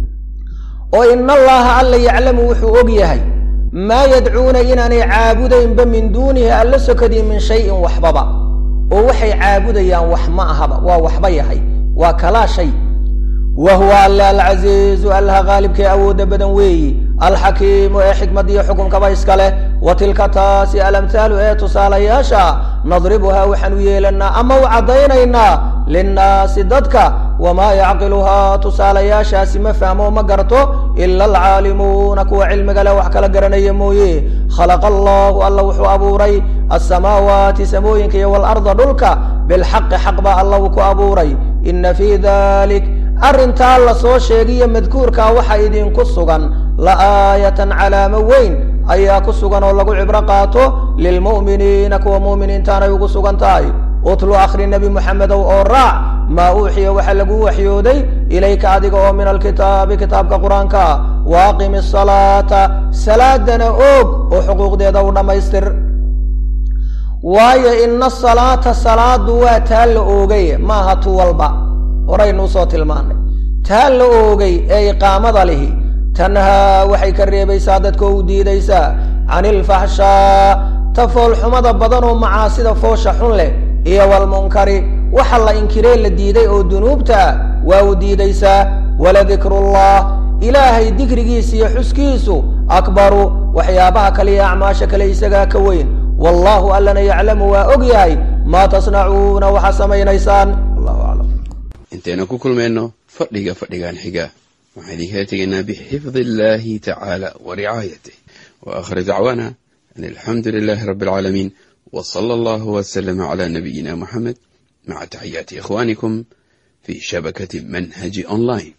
oo ina allaha alla yaclamu wuxuu og yahay maa yadcuuna inaanay caabudaynba min duunihi alla sokadii min shayin waxbaba oo waxay caabudayaan wax ma ahaba waa waxba yahay waa kalaa shay wa huwa alla alcasiizu allaha qaalibkee awoodda badan weeyi alxakiimu ee xikmadiyo xukunkaba iska leh wa tilka taasi alamhaalu ee tusaalayaasha nadribuhaa waxaanu yeelannaa ama u caddaynaynaa linnaasi dadka wamaa yacqiluhaa tusaalayaashaasi ma fahmo ma garto ila alcaalimuuna kuwa cilmiga leh wax kala garanaya mooye khalaqa allaahu alla wuxuu abuuray alsamaawaati samooyinka iyo waalarda dhulka bilxaqi xaq baa alla uu ku abuuray ina fii dalik arrintaa la soo sheegiyo madkuurkaa waxa idinku sugan la aayatan calaamo weyn ayaa ku sugan oo lagu cibro qaato lilmu'miniina kuwa mu'miniintaanay ugu sugan tahay utlu akhri nebi moxamedow oo raac maa uuxiya waxa lagu waxyooday ilayka adiga oo min alkitaabi kitaabka qur-aanka waaqimi asalaata salaadana oog oo xuquuqdeeda u dhammaystir waayo ina asalaata salaadu waa taa la oogay maaha tu walba horaynuu soo tilmaanay taa la oogay ee iqaamada lihi tanhaa waxay ka reebaysaa dadka u diidaysaa cani ilfaxshaa ta foolxumada badan oo macaasida foosha xun leh iyo walmunkari waxa la inkiree la diiday oo dunuubta waa u diidaysaa waladikruullah ilaahay dikrigiisa iyo xuskiisu akbaru waxyaabaha kale iyo acmaasha kale isagaa ka weyn wallaahu allana yaclamu waa og yahay maa tasnacuuna waxa samaynaysaan wallahu aclam intaynu ku kulmayno fadhigan xiga waxaan idinkaga tegaynaa bixifdi illaahi tacaala wa ricaayatih wa aakhir dacwaana an alxamdu lilaahi rabbi alcaalamiin wa sala allahu wasalama calaa nabiyina muxamed maca taxiyaati ikhwaanikum fii shabakati manhaji online.